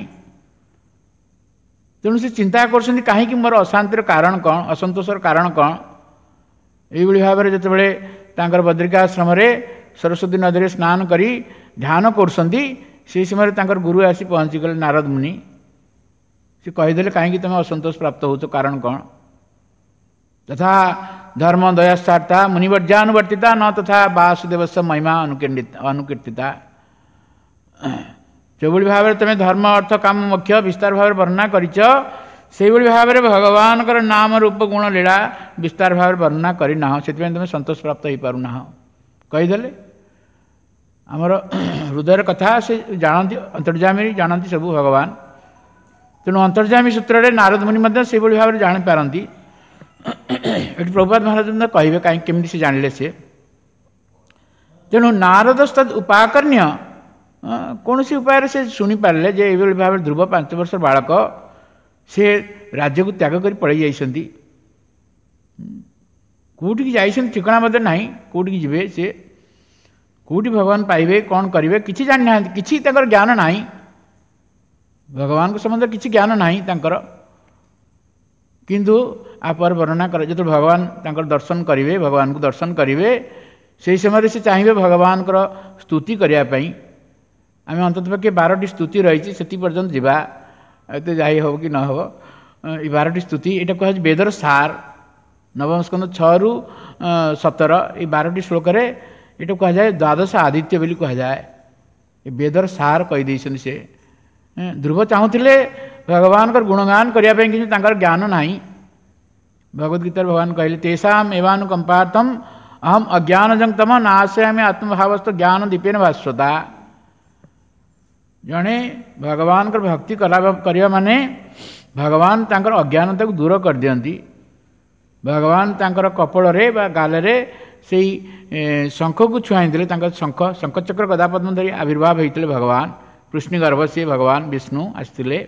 ତେଣୁ ସେ ଚିନ୍ତା କରୁଛନ୍ତି କାହିଁକି ମୋର ଅଶାନ୍ତିର କାରଣ କ'ଣ, ଅସନ୍ତୋଷର କାରଣ କ'ଣ। ଏଇଭଳି ଭାବରେ ଯେତେବେଳେ ତାଙ୍କର ବଦ୍ରିକା ଆଶ୍ରମରେ ସରସ୍ୱତୀ ନଦୀରେ ସ୍ନାନ କରି ଧ୍ୟାନ କରୁଛନ୍ତି, ସେହି ସମୟରେ ତାଙ୍କର ଗୁରୁ ଆସି ପହଞ୍ଚିଗଲେ ନାରଦ ମୁନି। ସେ କହିଦେଲେ କାହିଁକି ତୁମେ ଅସନ୍ତୋଷ ପ୍ରାପ୍ତ ହେଉଛ, କାରଣ କ'ଣ? ତଥା ଧର୍ମ ଦୟାସ୍ଥାର୍ଥା ମୁନିବର୍ଯ୍ୟାନୁବର୍ତ୍ତିତା ନ ତଥା ବାସୁଦେବସ୍ୟ ମହିମା ଅନୁକୀର୍ତ୍ତିତା। ଯେଉଁଭଳି ଭାବରେ ତୁମେ ଧର୍ମ ଅର୍ଥ କାମ ମୋକ୍ଷ ବିସ୍ତାର ଭାବରେ ବର୍ଣ୍ଣନା କରିଛ, ସେଇଭଳି ଭାବରେ ଭଗବାନଙ୍କର ନାମ ରୂପ ଗୁଣ ଲୀଳା ବିସ୍ତାର ଭାବରେ ବର୍ଣ୍ଣନା କରିନାହ, ସେଥିପାଇଁ ତୁମେ ସନ୍ତୋଷ ପ୍ରାପ୍ତ ହୋଇପାରୁନାହ। କହିଦେଲେ ଆମର ହୃଦୟର କଥା ସେ ଜାଣନ୍ତି, ଅନ୍ତର୍ଯାମୀ ଜାଣନ୍ତି ସବୁ ଭଗବାନ। ତେଣୁ ଅନ୍ତର୍ଯାମୀ ସୂତ୍ରରେ ନାରଦ ମୁନି ମଧ୍ୟ ସେଇଭଳି ଭାବରେ ଜାଣିପାରନ୍ତି। ଏଠି ପ୍ରଭୁପାଦ ମହାରାଜ କହିବେ କାହିଁକି କେମିତି ସେ ଜାଣିଲେ ସେ। ତେଣୁ ନାରଦ ତଦ୍ ଉପାକର୍ଣ୍ୟ, କୌଣସି ଉପାୟରେ ସେ ଶୁଣିପାରିଲେ ଯେ ଏଇଭଳି ଭାବରେ ଧ୍ରୁବ 5 ବର୍ଷର ବାଳକ ସେ ରାଜ୍ୟକୁ ତ୍ୟାଗ କରି ପଳେଇ ଯାଇଛନ୍ତି। କେଉଁଠିକି ଯାଇଛନ୍ତି ଠିକଣା ମଧ୍ୟ ନାହିଁ, କେଉଁଠିକି ଯିବେ ସେ, କେଉଁଠି ଭଗବାନ ପାଇବେ, କ'ଣ କରିବେ କିଛି ଜାଣିନାହାନ୍ତି, କିଛି ତାଙ୍କର ଜ୍ଞାନ ନାହିଁ, ଭଗବାନଙ୍କ ସମ୍ବନ୍ଧରେ କିଛି ଜ୍ଞାନ ନାହିଁ ତାଙ୍କର। କିନ୍ତୁ ଆପରେ ବର୍ଣ୍ଣନା କରେ ଯେତେବେଳେ ଭଗବାନ ତାଙ୍କର ଦର୍ଶନ କରିବେ, ଭଗବାନଙ୍କୁ ଦର୍ଶନ କରିବେ, ସେହି ସମୟରେ ସେ ଚାହିଁବେ ଭଗବାନଙ୍କର ସ୍ତୁତି କରିବା ପାଇଁ। ଆମେ ଅନ୍ତତଃ ପକ୍ଷେ 12ଟି ସ୍ତୁତି ରହିଛି, ସେତିକି ପର୍ଯ୍ୟନ୍ତ ଯିବା, ଏତେ ଯାଇ ହେବ କି ନ ହେବ। এই 12ଟି ସ୍ତୁତି, ଏଇଟା କୁହାଯାଉଛି ବେଦର ସାର। ନବମ ସ୍କନ୍ଧ 6 ରୁ 17 এই 12ଟି ଶ୍ଳୋକରେ ଏଇଟା କୁହାଯାଏ ଦ୍ୱାଦଶ ଆଦିତ୍ୟ ବୋଲି କୁହାଯାଏ। ଏ ବେଦର ସାର କହିଦେଇଛନ୍ତି ସେ। ଧ୍ରୁବ ଚାହୁଁଥିଲେ ଭଗବାନଙ୍କର ଗୁଣଗାନ କରିବା ପାଇଁ, କିନ୍ତୁ ତାଙ୍କର ଜ୍ଞାନ ନାହିଁ। ଭଗବଦ୍ ଗୀତାରେ ଭଗବାନ କହିଲେ ତେଷାମ୍ ଏବାନୁକମ୍ପାର୍ଥମ୍ ଅହମ୍ ଅଜ୍ଞାନଜଂ ତମ ନାଶୟାମି ଆତ୍ମଭାବସ୍ଥ ଜ୍ଞାନ ଦୀପେନ ଭାସ୍ୱତା। ଜଣେ ଭଗବାନଙ୍କର ଭକ୍ତି କରିବା ମାନେ ଭଗବାନ ତାଙ୍କର ଅଜ୍ଞାନତାକୁ ଦୂର କରିଦିଅନ୍ତି। ଭଗବାନ ତାଙ୍କର କପଳରେ ବା ଗାଲରେ ସେଇ ଶଙ୍ଖକୁ ଛୁଆଇଁଥିଲେ, ତାଙ୍କର ଶଙ୍ଖଚକ୍ର ଗଦାପଦ୍ମ ଧରି ଆବିର୍ଭାବ ହୋଇଥିଲେ ଭଗବାନ। କୃଷ୍ଣ ଗର୍ଭ ସିଏ ଭଗବାନ ବିଷ୍ଣୁ ଆସିଥିଲେ।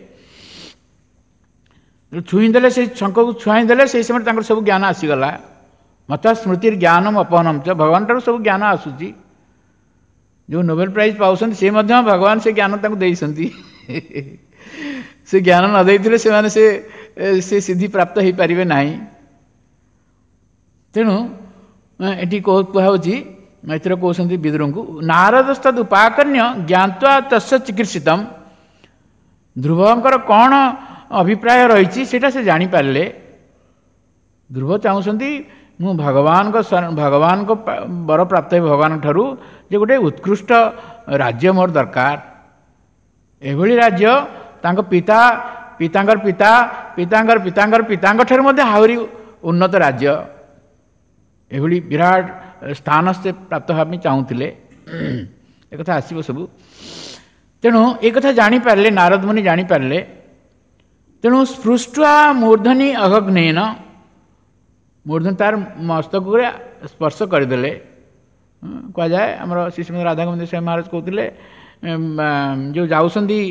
ଛୁଇଁଦେଲେ, ସେଇ ଶଙ୍ଖକୁ ଛୁଆଇଁଦେଲେ, ସେଇ ସମୟରେ ତାଙ୍କର ସବୁ ଜ୍ଞାନ ଆସିଗଲା। ମତ ସ୍ମୃତିର ଜ୍ଞାନମ ଅପହନମ ଚ, ଭଗବାନଠାରୁ ସବୁ ଜ୍ଞାନ ଆସୁଛି। ଯେଉଁ ନୋବେଲ ପ୍ରାଇଜ୍ ପାଉଛନ୍ତି ସେ ମଧ୍ୟ ଭଗବାନ ସେ ଜ୍ଞାନ ତାଙ୍କୁ ଦେଇଛନ୍ତି। ସେ ଜ୍ଞାନ ନ ଦେଇଥିଲେ ସେମାନେ ସେ ସିଦ୍ଧି ପ୍ରାପ୍ତ ହୋଇପାରିବେ ନାହିଁ। ତେଣୁ ଏଠି କୁହାହେଉଛି, ମୈତ୍ର କହୁଛନ୍ତି ବିଦୁରଙ୍କୁ ନାରଦସ୍ତଦ୍ ଉପାକର୍ଣ୍ୟ ଜ୍ଞାତ୍ୱା ତସ୍ୟ ଚିକିତ୍ସିତମ୍। ଧ୍ରୁବଙ୍କର କ'ଣ ଅଭିପ୍ରାୟ ରହିଛି ସେଇଟା ସେ ଜାଣିପାରିଲେ। ଧ୍ରୁବ ଚାହୁଁଛନ୍ତି ମୁଁ ଭଗବାନଙ୍କ ବର ପ୍ରାପ୍ତ ଭଗବାନଙ୍କ ଠାରୁ ଯେ ଗୋଟେ ଉତ୍କୃଷ୍ଟ ରାଜ୍ୟ ମୋର ଦରକାର। ଏଭଳି ରାଜ୍ୟ ତାଙ୍କ ପିତାଙ୍କର ପିତା ପିତାଙ୍କର ପିତାଙ୍କର ପିତାଙ୍କ ଠାରୁ ମଧ୍ୟ ଆହୁରି ଉନ୍ନତ ରାଜ୍ୟ, ଏଭଳି ବିରାଟ ସ୍ଥାନ ସେ ପ୍ରାପ୍ତ ହେବା ପାଇଁ ଚାହୁଁଥିଲେ। ଏକଥା ଆସିବ ସବୁ। ତେଣୁ ଏ କଥା ଜାଣିପାରିଲେ, ନାରଦ ମୁନି ଜାଣିପାରିଲେ। ତେଣୁ ସ୍ପୃଷ୍ଟ୍ୱା ମୂର୍ଧନି ଅଗଗ୍ନେନ, ମୂର୍ଧନି ତାର ମସ୍ତକରେ ସ୍ପର୍ଶ କରିଦେଲେ। କୁହାଯାଏ ଆମର ଶ୍ରୀ ଶ୍ରୀମଦ୍ ରାଧାଗୋବିନ୍ଦ ସ୍ୱାମୀ ମହାରାଜ କହୁଥିଲେ, ଯେଉଁ ଯାଉଛନ୍ତି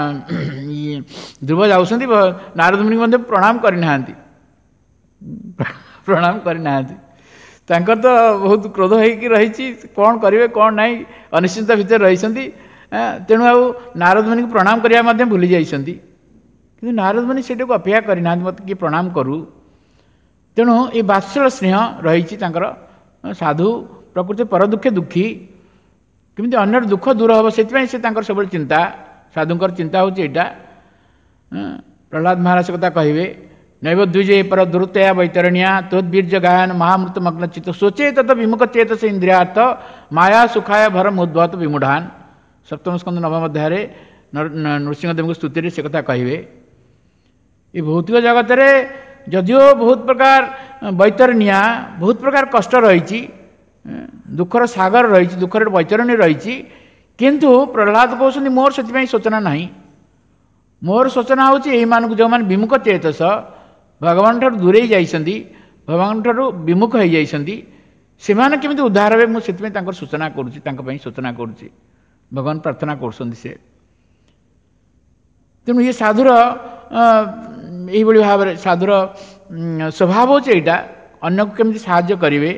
ଧ୍ରୁବ ଯାଉଛନ୍ତି, ନାରଦ ମୁନିଙ୍କୁ ମଧ୍ୟ ପ୍ରଣାମ କରିନାହାନ୍ତି। ପ୍ରଣାମ କରିନାହାନ୍ତି। ତାଙ୍କର ତ ବହୁତ କ୍ରୋଧ ହେଇକି ରହିଛି, କ'ଣ କରିବେ କ'ଣ ନାହିଁ ଅନିଶ୍ଚିତ ଭିତରେ ରହିଛନ୍ତି। ତେଣୁ ଆଉ ନାରଦ ମୁନିଙ୍କୁ ପ୍ରଣାମ କରିବା ମଧ୍ୟ ଭୁଲି ଯାଇଛନ୍ତି। କିନ୍ତୁ ନାରଦ ମୁନି ସେଇଟାକୁ ଅପେକ୍ଷା କରିନାହାନ୍ତି ମୋତେ କିଏ ପ୍ରଣାମ କରୁ। ତେଣୁ ଏ ବାତ୍ସଲ୍ୟ ସ୍ନେହ ରହିଛି ତାଙ୍କର। ସାଧୁ ପ୍ରକୃତି ପର ଦୁଃଖେ ଦୁଃଖୀ, କେମିତି ଅନ୍ୟର ଦୁଃଖ ଦୂର ହେବ ସେଥିପାଇଁ ସେ ତାଙ୍କର ସବୁବେଳେ ଚିନ୍ତା। ସାଧୁଙ୍କର ଚିନ୍ତା ହେଉଛି ଏଇଟା। ପ୍ରହ୍ଲାଦ ମହାରାଜ କଥା କହିବେ, ନୈବ ଦ୍ୱିଜେ ପର ଦୁରୁତୟା ବୈତରଣିଆ ତୋଦ୍ବୀର୍ଯ୍ୟ ଗାୟନ ମହାମୃତ ମଗ୍ନ ଚିତ୍ତ ଶୋଚେ ତତ ବିମୁଖ ଚେତ ସେ ଇନ୍ଦ୍ରିୟାର୍ଥ ମାୟା ସୁଖାୟ ଭର ମୁଦ୍ଭତ ବିମୁଢାନ। ସପ୍ତମ ସ୍କନ୍ଧ ନବମ ଅଧ୍ୟାୟରେ ନୃସିଂହଦେବଙ୍କ ସ୍ତୁତିରେ ସେ କଥା କହିବେ। ଏ ଭୌତିକ ଜଗତରେ ଯଦିଓ ବହୁତ ପ୍ରକାର ବୈତରଣିଆ, ବହୁତ ପ୍ରକାର କଷ୍ଟ ରହିଛି, ଦୁଃଖର ସାଗର ରହିଛି, ଦୁଃଖର ବୈତରଣୀ ରହିଛି, କିନ୍ତୁ ପ୍ରହ୍ଲାଦ କହୁଛନ୍ତି ମୋର ସେଥିପାଇଁ ସୂଚନା ନାହିଁ। ମୋର ସୂଚନା ହେଉଛି ଏଇମାନଙ୍କୁ ଯେଉଁମାନେ ବିମୁଖ ଚେତସ, ଭଗବାନ ଠାରୁ ଦୂରେଇ ଯାଇଛନ୍ତି, ଭଗବାନ ଠାରୁ ବିମୁଖ ହେଇଯାଇଛନ୍ତି, ସେମାନେ କେମିତି ଉଦ୍ଧାର ହେବେ ମୁଁ ସେଥିପାଇଁ ତାଙ୍କର ସୂଚନା କରୁଛି, ତାଙ୍କ ପାଇଁ ସୂଚନା କରୁଛି। ଭଗବାନ ପ୍ରାର୍ଥନା କରୁଛନ୍ତି ସେ। ତେଣୁ ଇଏ ସାଧୁର ଏଇଭଳି ଭାବରେ ସାଧୁର ସ୍ୱଭାବ ହେଉଛି ଏଇଟା, ଅନ୍ୟକୁ କେମିତି ସାହାଯ୍ୟ କରିବେ।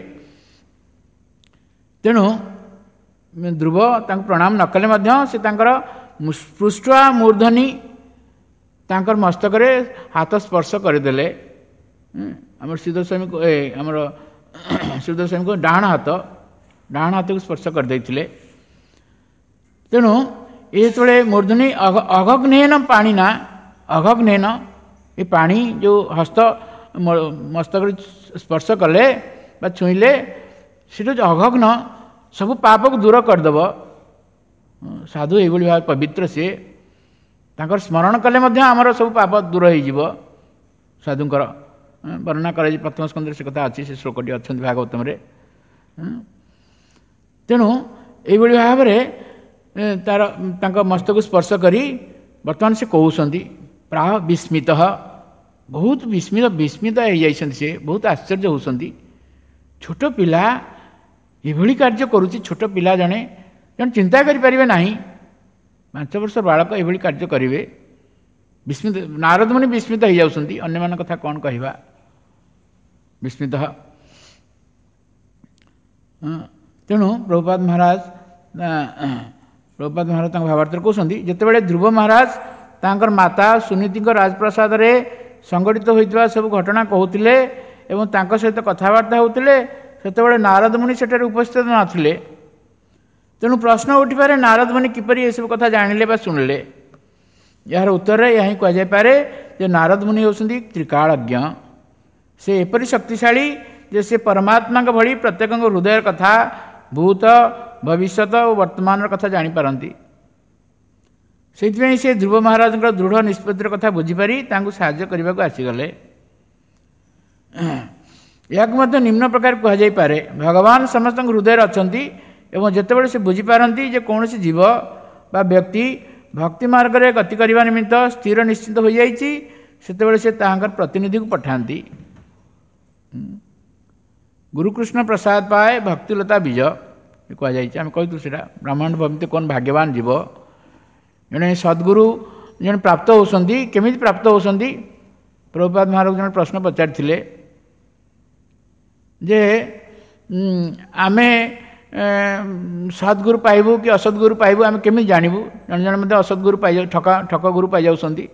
ତେଣୁ ଧ୍ରୁବ ତାଙ୍କୁ ପ୍ରଣାମ ନ କଲେ ମଧ୍ୟ ସେ ତାଙ୍କର ସ୍ପୃଷ୍ଟ୍ୱା ମୂର୍ଧନି, ତାଙ୍କର ମସ୍ତକରେ ହାତ ସ୍ପର୍ଶ କରିଦେଲେ। ଆମର ଶ୍ରୀଧର ସ୍ୱାମୀଙ୍କୁ ଆମର ଶ୍ରୀଧର ସ୍ୱାମୀଙ୍କୁ ଡାହାଣ ହାତକୁ ସ୍ପର୍ଶ କରିଦେଇଥିଲେ। ତେଣୁ ଏ ଯେତେବେଳେ ମୂର୍ଧନି ଅଗଗ୍ନେନ ପାଣିନା, ଅଗଗ୍ନେନ ଏ ପାଣି ଯେଉଁ ହସ୍ତ ମସ୍ତକରେ ସ୍ପର୍ଶ କଲେ ବା ଛୁଇଁଲେ, ସେଟା ଯେଉଁ ଅଗଗ୍ନ ସବୁ ପାପକୁ ଦୂର କରିଦେବ। ସାଧୁ ଏଇଭଳି ଭାବେ ପବିତ୍ର ସିଏ, ତାଙ୍କର ସ୍ମରଣ କଲେ ମଧ୍ୟ ଆମର ସବୁ ପାପ ଦୂର ହେଇଯିବ। ସାଧୁଙ୍କର ବର୍ଣ୍ଣନା କରାଯାଇ ପ୍ରଥମ ସ୍କନ୍ଧରେ ସେ କଥା ଅଛି, ସେ ଶ୍ଲୋକଟି ଅଛନ୍ତି ଭାଗବତମରେ। ତେଣୁ ଏଇଭଳି ଭାବରେ ତାଙ୍କ ମସ୍ତକୁ ସ୍ପର୍ଶ କରି ବର୍ତ୍ତମାନ ସେ କହୁଛନ୍ତି ପ୍ରାହ ବିସ୍ମିତ, ବହୁତ ବିସ୍ମିତ ହେଇଯାଇଛନ୍ତି। ସେ ବହୁତ ଆଶ୍ଚର୍ଯ୍ୟ ହେଉଛନ୍ତି। ଛୋଟ ପିଲା ଏଭଳି କାର୍ଯ୍ୟ କରୁଛି, ଛୋଟ ପିଲା ଜଣେ ଚିନ୍ତା କରିପାରିବେ ନାହିଁ, 5 ବର୍ଷ ବାଳକ ଏଭଳି କାର୍ଯ୍ୟ କରିବେ। ବିସ୍ମିତ ନାରଦ ମୁନି ବିସ୍ମିତ ହେଇଯାଉଛନ୍ତି। ଅନ୍ୟମାନଙ୍କ କଥା କ'ଣ କହିବା, ବିସ୍ମିତ। ତେଣୁ ପ୍ରଭୁପାଦ ମହାରାଜ ତାଙ୍କ ଭାବାର୍ଥରେ କହୁଛନ୍ତି, ଯେତେବେଳେ ଧ୍ରୁବ ମହାରାଜ ତାଙ୍କର ମାତା ସୁନୀତିଙ୍କ ରାଜପ୍ରସାଦରେ ସଂଗଠିତ ହୋଇଥିବା ସବୁ ଘଟଣା କହୁଥିଲେ ଏବଂ ତାଙ୍କ ସହିତ କଥାବାର୍ତ୍ତା ହେଉଥିଲେ, ସେତେବେଳେ ନାରଦ ମୁନି ସେଠାରେ ଉପସ୍ଥିତ ନଥିଲେ। ତେଣୁ ପ୍ରଶ୍ନ ଉଠିପାରେ, ନାରଦ ମୁନି କିପରି ଏସବୁ କଥା ଜାଣିଲେ ବା ଶୁଣିଲେ? ଏହାର ଉତ୍ତରରେ ଏହା ହିଁ କୁହାଯାଇପାରେ ଯେ ନାରଦ ମୁନି ହେଉଛନ୍ତି ତ୍ରିକାଳଜ୍ଞ। ସେ ଏପରି ଶକ୍ତିଶାଳୀ ଯେ ସେ ପରମାତ୍ମାଙ୍କ ଭଳି ପ୍ରତ୍ୟେକଙ୍କ ହୃଦୟର କଥା, ଭୂତ ଭବିଷ୍ୟତ ଓ ବର୍ତ୍ତମାନର କଥା ଜାଣିପାରନ୍ତି। ସେଇଥିପାଇଁ ସେ ଧ୍ରୁବ ମହାରାଜଙ୍କର ଦୃଢ଼ ନିଷ୍ପତ୍ତିର କଥା ବୁଝିପାରି ତାଙ୍କୁ ସାହାଯ୍ୟ କରିବାକୁ ଆସିଗଲେ। ଏହାକୁ ମଧ୍ୟ ନିମ୍ନ ପ୍ରକାର କୁହାଯାଇପାରେ, ଭଗବାନ ସମସ୍ତଙ୍କ ହୃଦୟରେ ଅଛନ୍ତି ଏବଂ ଯେତେବେଳେ ସେ ବୁଝିପାରନ୍ତି ଯେ କୌଣସି ଜୀବ ବା ବ୍ୟକ୍ତି ଭକ୍ତି ମାର୍ଗରେ ଗତି କରିବା ନିମିତ୍ତ ସ୍ଥିର ନିଶ୍ଚିତ ହୋଇଯାଇଛି, ସେତେବେଳେ ସେ ତାହାଙ୍କର ପ୍ରତିନିଧିକୁ ପଠାନ୍ତି। ଗୁରୁକୃଷ୍ଣ ପ୍ରସାଦ ପାଏ ଭକ୍ତିଲତା ବୀଜ କୁହାଯାଇଛି। ଆମେ କହିଥିଲୁ ସେଇଟା, ବ୍ରାହ୍ମଣ ଭକ୍ତି କ'ଣ ଭାଗ୍ୟବାନ ଜୀବ। ଜଣେ ସଦ୍ଗୁରୁ ଜଣେ ପ୍ରାପ୍ତ ହେଉଛନ୍ତି, କେମିତି ପ୍ରାପ୍ତ ହେଉଛନ୍ତି? ପ୍ରଭୁପାଦ ମହାରାଜ ଜଣେ ପ୍ରଶ୍ନ ପଚାରିଥିଲେ ଯେ ଆମେ ସଦ୍ଗୁରୁ ପାଇବୁ କି ଅସଦ୍ଗୁରୁ ପାଇବୁ, ଆମେ କେମିତି ଜାଣିବୁ? ଜଣେ ଜଣେ ମଧ୍ୟ ଅସଦ୍ଗୁରୁ ପାଇଯାଉ, ଠକ ଗୁରୁ ପାଇଯାଉଛନ୍ତି।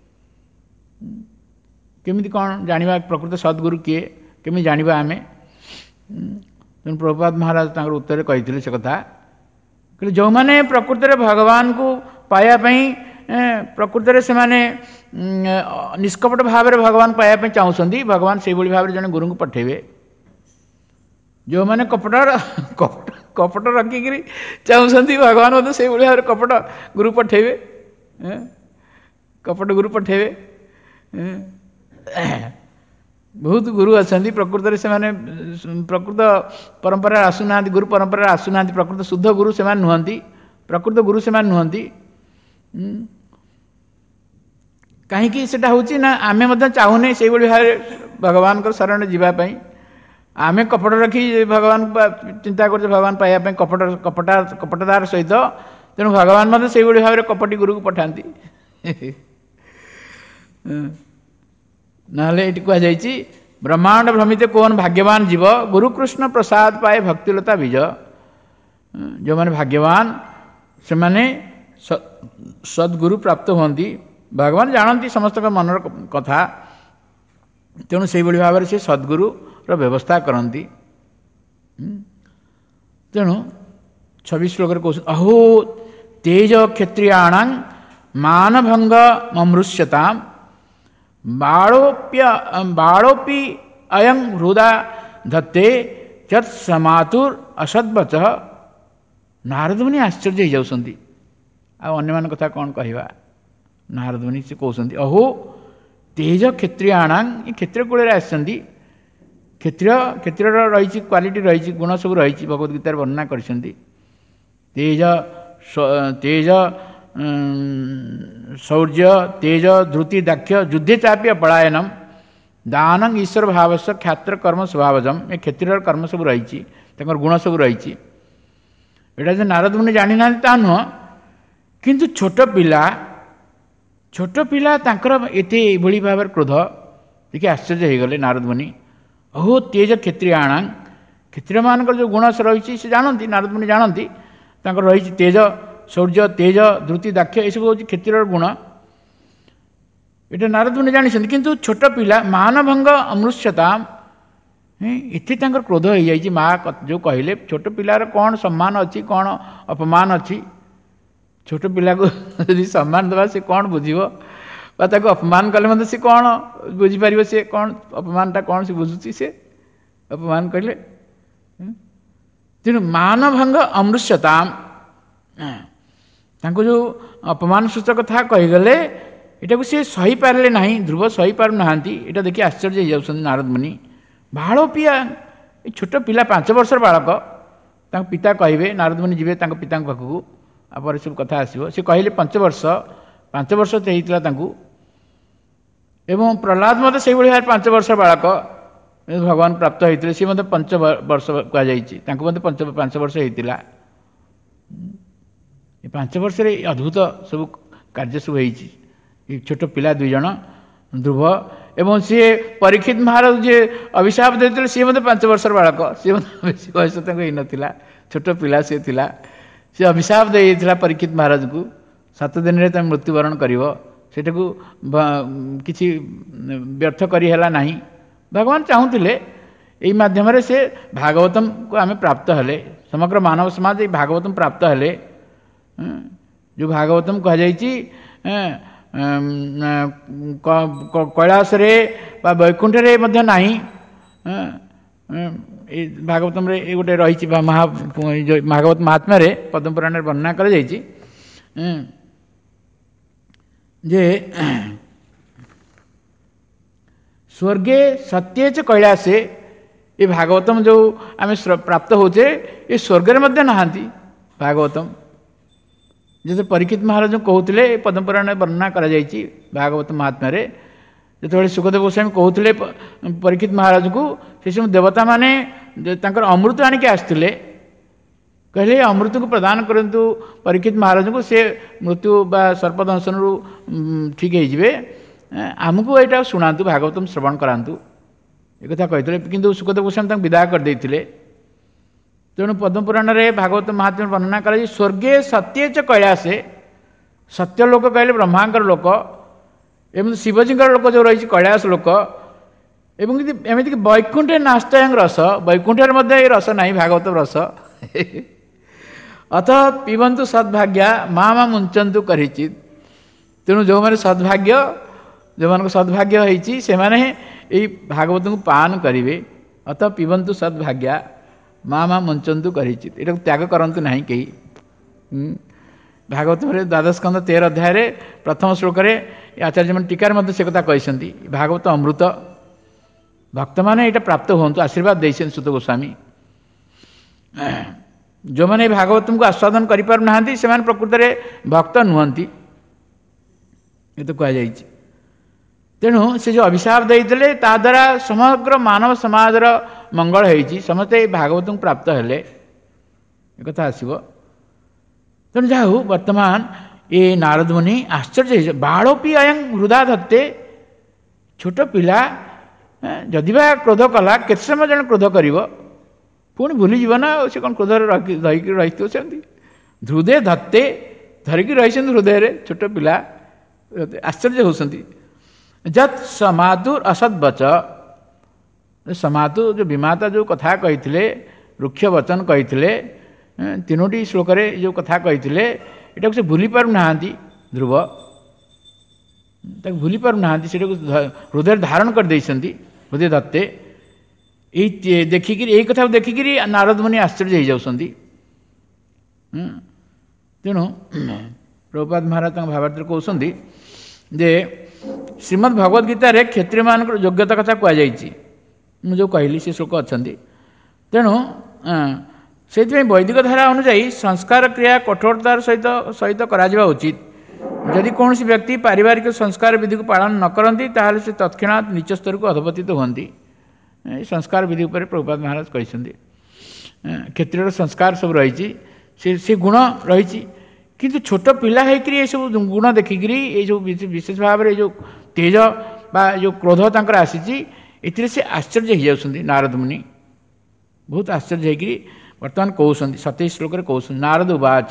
କେମିତି କ'ଣ ଜାଣିବା ପ୍ରକୃତ ସଦ୍ଗୁରୁ କିଏ, କେମିତି ଜାଣିବା ଆମେ? ତେଣୁ ପ୍ରଭୁପାଦ ମହାରାଜ ତାଙ୍କର ଉତ୍ତରରେ କହିଥିଲେ ସେ କଥା, କହିଲେ ଯେଉଁମାନେ ପ୍ରକୃତରେ ଭଗବାନଙ୍କୁ ପାଇବା ପାଇଁ प्रकृत से माने निष्कपट भाव में भगवान पाइबा चाहते भगवान से भाव में जड़े गुरु को पठेबे जो मैंने कपट कपट रखिक चाहते भगवान मत से भाव में कपट गुरु पठेबे कपट गुरु पठेबे बहुत गुरु अच्छा प्रकृत से माने प्रकृत परंपरा आसुना गुरु परंपरा आसुना प्रकृत शुद्ध गुरु से नुहति प्रकृत गुरु से नुहति कहीं सेटा होची ना आमे मध्य चाहूने से भाव भगवान को शरण जीवाई आमे कपट रखी भगवान चिंता कर भगवान पाइबा कपटदार सहित तेणु भगवान मत से भाव में कपटी गुरु को पठाती नाले ये कहुई ब्रह्मांड भ्रमित कौन भाग्यवान जीव गुरुकृष्ण प्रसाद पाए भक्तिलता बीज जो मैंने भाग्यवान से माने सद्गुरु प्राप्त होती भगवान जानती समस्त मनर कथा तेणु से भाव में से सद्गुरु व्यवस्था करती तेणु 26 श्लोक कह अहो तेज क्षत्रियाण मानभंग ममृष्यता बाड़ोपि अयं हृदा धत्ते चत समातुर असद्वच नारद मुनि आश्चर्य हो जाउछन्ति आ अन्य मान कथा कौन कहवा नारद मुनि से कहते अहो तेज क्षत्रियाण ये क्षत्रिय कूल आसछन्ति क्षत्रिय रही क्वालिटी रही गुण सब रही भगवद गीतार वर्णना करछन्ति तेज तेज शौर्य तेज धृति दाक्ष्य युद्धे चाप्य पलायनम दानं ईश्वर भाव से ख्यात्र कर्म स्वभावजम ये क्षत्रिय कर्म सब रही गुण सब रही एटा जो नारद मुनि जानी ना ता नुह किंतु छोट पिला तांकर एते एभली भाव क्रोध देखिए आश्चर्य हो गले नारद मुनि अहो तेज क्षत्रियाण क्षत्रिय मान जो गुण रही से जानती नारद मुनि जानती रही तेज शौर्य तेज धृति दाक्ष्य ये सब हूँ क्षत्रिय गुण ये नारद मुनि जानी किंतु छोट पिला मानभंग अमृष्यता इतने क्रोध हो जाए माँ जो कहले छोट पिलार कौन सम्मान अच्छी कौन अपमान अच्छी छोट पिला को यदि सम्मान देवा से कौन बुझे अपमान कले मतलब से कौन बुझीपर से कौन अपमानटा कौन से बुझुची से अपमान कहले तेणु मानभंग अमृष्यता जो अपमान सूचक था कहीगले यहाँ को सी सही पारे ना ध्रुव सही पार ना यहाँ देखिए आश्चर्य हो जाउछन्ति नारद मुनि बाड़पिया छोट पिला 5 वर्षर बालक पिता कहे नारद मुनि जीवे पिता पाखक आपर सब कथा आसो सी कहले 5 वर्ष होता एवं प्रहलाद मत से भाव 5 वर्ष बालक भगवान प्राप्त होते सी मत 5 वर्ष कहुई 5 वर्ष होता 5 वर्ष अद्भुत सब कार्य सब हो छोट पिला 2 जन ध्रुव एवं सी परीक्षित महाराज जी अभिशाप देते सी मत 5 वर्षर बालक सी मत बेस बयस होता छोट पिला सी थिला सी अभिशाप देता परीक्षित महाराज को 7 दिन में तुम मृत्युवरण कर किसी व्यर्थ करा ना भगवान चाहूले यही मध्यम से भागवतम को आम प्राप्त हेले समग्र मानव समाज ये भागवतम प्राप्त हेले जो भागवतम कहुई कैलास वैकुंठ रे मध्य नाही भागवतम रे गोटे रही भागवत महात्मा रे पद्म पुराण वर्णना कर जे स्वर्गे सत्ये च कैलासे ये भागवतम जो आम प्राप्त होचे ये स्वर्ग मध्य नहांती भागवतम जैसे परीक्षित महाराज कहते पद्म पुराण वर्णना कर भागवत महात्मा जो सुखदेव गोस्वामी कहते परीक्षित महाराज को से सब देवता माने अमृत आणिक आसते कहले अमृत को प्रदान करंतु परीक्षित महाराज को से मृत्यु बा सर्पदंशन ठीक है आमको यहाँ शुणातु भागवतम श्रवण करातु एक कथा कहते किंतु सुखदेव गोस्वामी विदा करदे तेणु पद्म पुराण में भागवत महात्म्य वर्णना कर स्वर्गे सत्ये च कैलासे सत्य लोक कहले ब्रह्मांकर लोक एवं शिवजी लोक जो रही कैलास लोक एवं एमती वैकुंठे नास्तायं रस वैकुंठ ये रस ना भागवत रस अथ पिबंतु सद्भाग्या माँ मुंचंतु करिचित ତେଣୁ ଯେଉଁମାନେ ସଦ୍ଭାଗ୍ୟ, ଯେଉଁମାନଙ୍କ ସଦ୍ଭାଗ୍ୟ ହେଇଛି ସେମାନେ ଏଇ ଭାଗବତଙ୍କୁ ପାନ କରିବେ। ଅତ ପିବନ୍ତୁ ସଦ୍ଭାଗ୍ୟା ମା ମା ମଞ୍ଚନ୍ତୁ କରିଛି, ଏଟାକୁ ତ୍ୟାଗ କରନ୍ତୁ ନାହିଁ କେହି। ଭାଗବତରେ ଦ୍ୱାଦଶ ସ୍କନ୍ଧ 13 ଅଧ୍ୟାୟରେ ପ୍ରଥମ ଶ୍ଲୋକରେ ଆଚାର୍ଯ୍ୟମାନେ ଟୀକାରେ ମଧ୍ୟ ସେ କଥା କହିଛନ୍ତି। ଭାଗବତ ଅମୃତ, ଭକ୍ତମାନେ ଏଇଟା ପ୍ରାପ୍ତ ହୁଅନ୍ତୁ, ଆଶୀର୍ବାଦ ଦେଇଛନ୍ତି ସୁତ ଗୋସ୍ୱାମୀ। ଯେଉଁମାନେ এই ଭାଗବତଙ୍କୁ ଆସ୍ୱାଦନ କରିପାରୁନାହାନ୍ତି ସେମାନେ ପ୍ରକୃତରେ ଭକ୍ତ ନୁହନ୍ତି, ଏ ତ କୁହାଯାଇଛି। ତେଣୁ ସେ ଯେଉଁ ଅଭିଶାପ ଦେଇଥିଲେ ତା ଦ୍ୱାରା ସମଗ୍ର ମାନବ ସମାଜର ମଙ୍ଗଳ ହେଇଛି, ସମସ୍ତେ এই ଭାଗବତଙ୍କୁ ପ୍ରାପ୍ତ ହେଲେ, ଏକଥା ଆସିବ। ତେଣୁ ଯାହା ହଉ ବର୍ତ୍ତମାନ ଏ ନାରଦ ମୁନି ଆଶ୍ଚର୍ଯ୍ୟ ହେଇଛି। ବାଳୋପି ଅୟଂ ହୃଦା ଧତ୍ତେ, ଛୋଟ ପିଲା ଯଦି ବା କ୍ରୋଧ କଲା, କେତେ ସମୟ ଜଣେ କ୍ରୋଧ କରିବ, ପୁଣି ଭୁଲିଯିବ ନା, ଆଉ ସେ କ'ଣ କ୍ରୋଧରେ ଧରିକି ରହିଥିବ ସେମିତି। ହୃଦୟ ଧତ୍ତେ, ଧରିକି ରହିଛନ୍ତି ହୃଦୟରେ ଛୋଟ ପିଲା, ଆଶ୍ଚର୍ଯ୍ୟ ହେଉଛନ୍ତି। ଯତ୍ ସମାତୁର ଅସଦ୍ବଚ, ସମାତୁ ଯେଉଁ ବିମାତା ଯେଉଁ କଥା କହିଥିଲେ, ରୁକ୍ଷ ବଚନ କହିଥିଲେ, 3ଟି ଶ୍ଲୋକରେ ଯେଉଁ କଥା କହିଥିଲେ, ଏଟାକୁ ସେ ଭୁଲି ପାରୁନାହାନ୍ତି। ଧ୍ରୁବ ତାକୁ ଭୁଲି ପାରୁନାହାନ୍ତି, ସେଟାକୁ ହୃଦୟରେ ଧାରଣ କରିଦେଇଛନ୍ତି। ହୃଦୟ ଦତ୍ତେ ଏଇ ଦେଖିକିରି, ଏଇ କଥାକୁ ଦେଖିକିରି ନାରଦ ମୁନି ଆଶ୍ଚର୍ଯ୍ୟ ହେଇଯାଉଛନ୍ତି। ତେଣୁ ପ୍ରଭୁପାଦ ମହାରାଜ ତାଙ୍କ ଭାବାର୍ଥରେ କହୁଛନ୍ତି ଯେ ଶ୍ରୀମଦ୍ ଭଗବତ ଗୀତାରେ କ୍ଷତ୍ରିୟମାନଙ୍କର ଯୋଗ୍ୟତା କଥା କୁହାଯାଇଛି। ମୁଁ ଯେଉଁ କହିଲି ସେ ଶ୍ଲୋକ ଅଛନ୍ତି। ତେଣୁ ସେଇଥିପାଇଁ ବୈଦିକ ଧାରା ଅନୁଯାୟୀ ସଂସ୍କାର କ୍ରିୟା କଠୋରତାର ସହିତ କରାଯିବା ଉଚିତ। ଯଦି କୌଣସି ବ୍ୟକ୍ତି ପାରିବାରିକ ସଂସ୍କାର ବିଧିକୁ ପାଳନ ନ କରନ୍ତି ତାହେଲେ ସେ ତତ୍କ୍ଷଣାତ୍ ନିଚ ସ୍ତରକୁ ଅଧପତିତ ହୁଅନ୍ତି। এই ସଂସ୍କାର ବିଧି ଉପରେ ପ୍ରଭୁପାଦ ମହାରାଜ କହିଛନ୍ତି। କ୍ଷତ୍ରିୟର ସଂସ୍କାର ସବୁ ରହିଛି, ସେ ଗୁଣ ରହିଛି, କିନ୍ତୁ ଛୋଟ ପିଲା ହେଇକରି ଏସବୁ ଗୁଣ ଦେଖିକିରି ଏଇସବୁ ବିଶେଷ ଭାବରେ ଏଇ ଯେଉଁ ତେଜ ବା ଯେଉଁ କ୍ରୋଧ ତାଙ୍କର ଆସିଛି, ଏଥିରେ ସେ ଆଶ୍ଚର୍ଯ୍ୟ ହେଇଯାଉଛନ୍ତି ନାରଦ ମୁନି। ବହୁତ ଆଶ୍ଚର୍ଯ୍ୟ ହେଇକିରି ବର୍ତ୍ତମାନ କହୁଛନ୍ତି, 27 ଶ୍ଲୋକରେ କହୁଛନ୍ତି। ନାରଦ ଉବାଚ,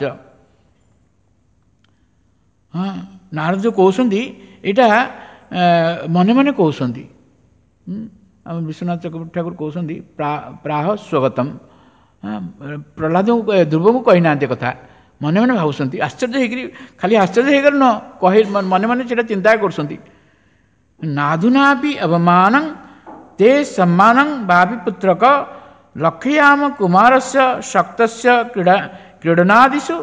ହଁ ନାରଦ ଯେଉଁ କହୁଛନ୍ତି ଏଇଟା ମନେ ମନେ କହୁଛନ୍ତି। ଆମ ବିଶ୍ୱନାଥ ଚକ୍ରବର୍ତ୍ତୀ ଠାକୁର କହୁଛନ୍ତି ପ୍ରାହ ସ୍ୱଗତମ, ପ୍ରହ୍ଲାଦଙ୍କୁ ଧ୍ରୁବଙ୍କୁ କହିନାହାନ୍ତି କଥା, ମନେ ମନେ ଭାବୁଛନ୍ତି। ଆଶ୍ଚର୍ଯ୍ୟ ହେଇକରି, ଖାଲି ଆଶ୍ଚର୍ଯ୍ୟ ହେଇଗଲେ ନ କହି ମନେ ମନେ ସେଇଟା ଚିନ୍ତା କରୁଛନ୍ତି। ନାଧୁନାପି ଅବମାନଂ ତେ ସମ୍ମାନଂ ବାପି ପୁତ୍ରକ ଲକ୍ଷୟାମ କୁମାରସ୍ୟ ଶକ୍ତସ୍ୟ କ୍ରୀଡ଼ନାଦିଷୁ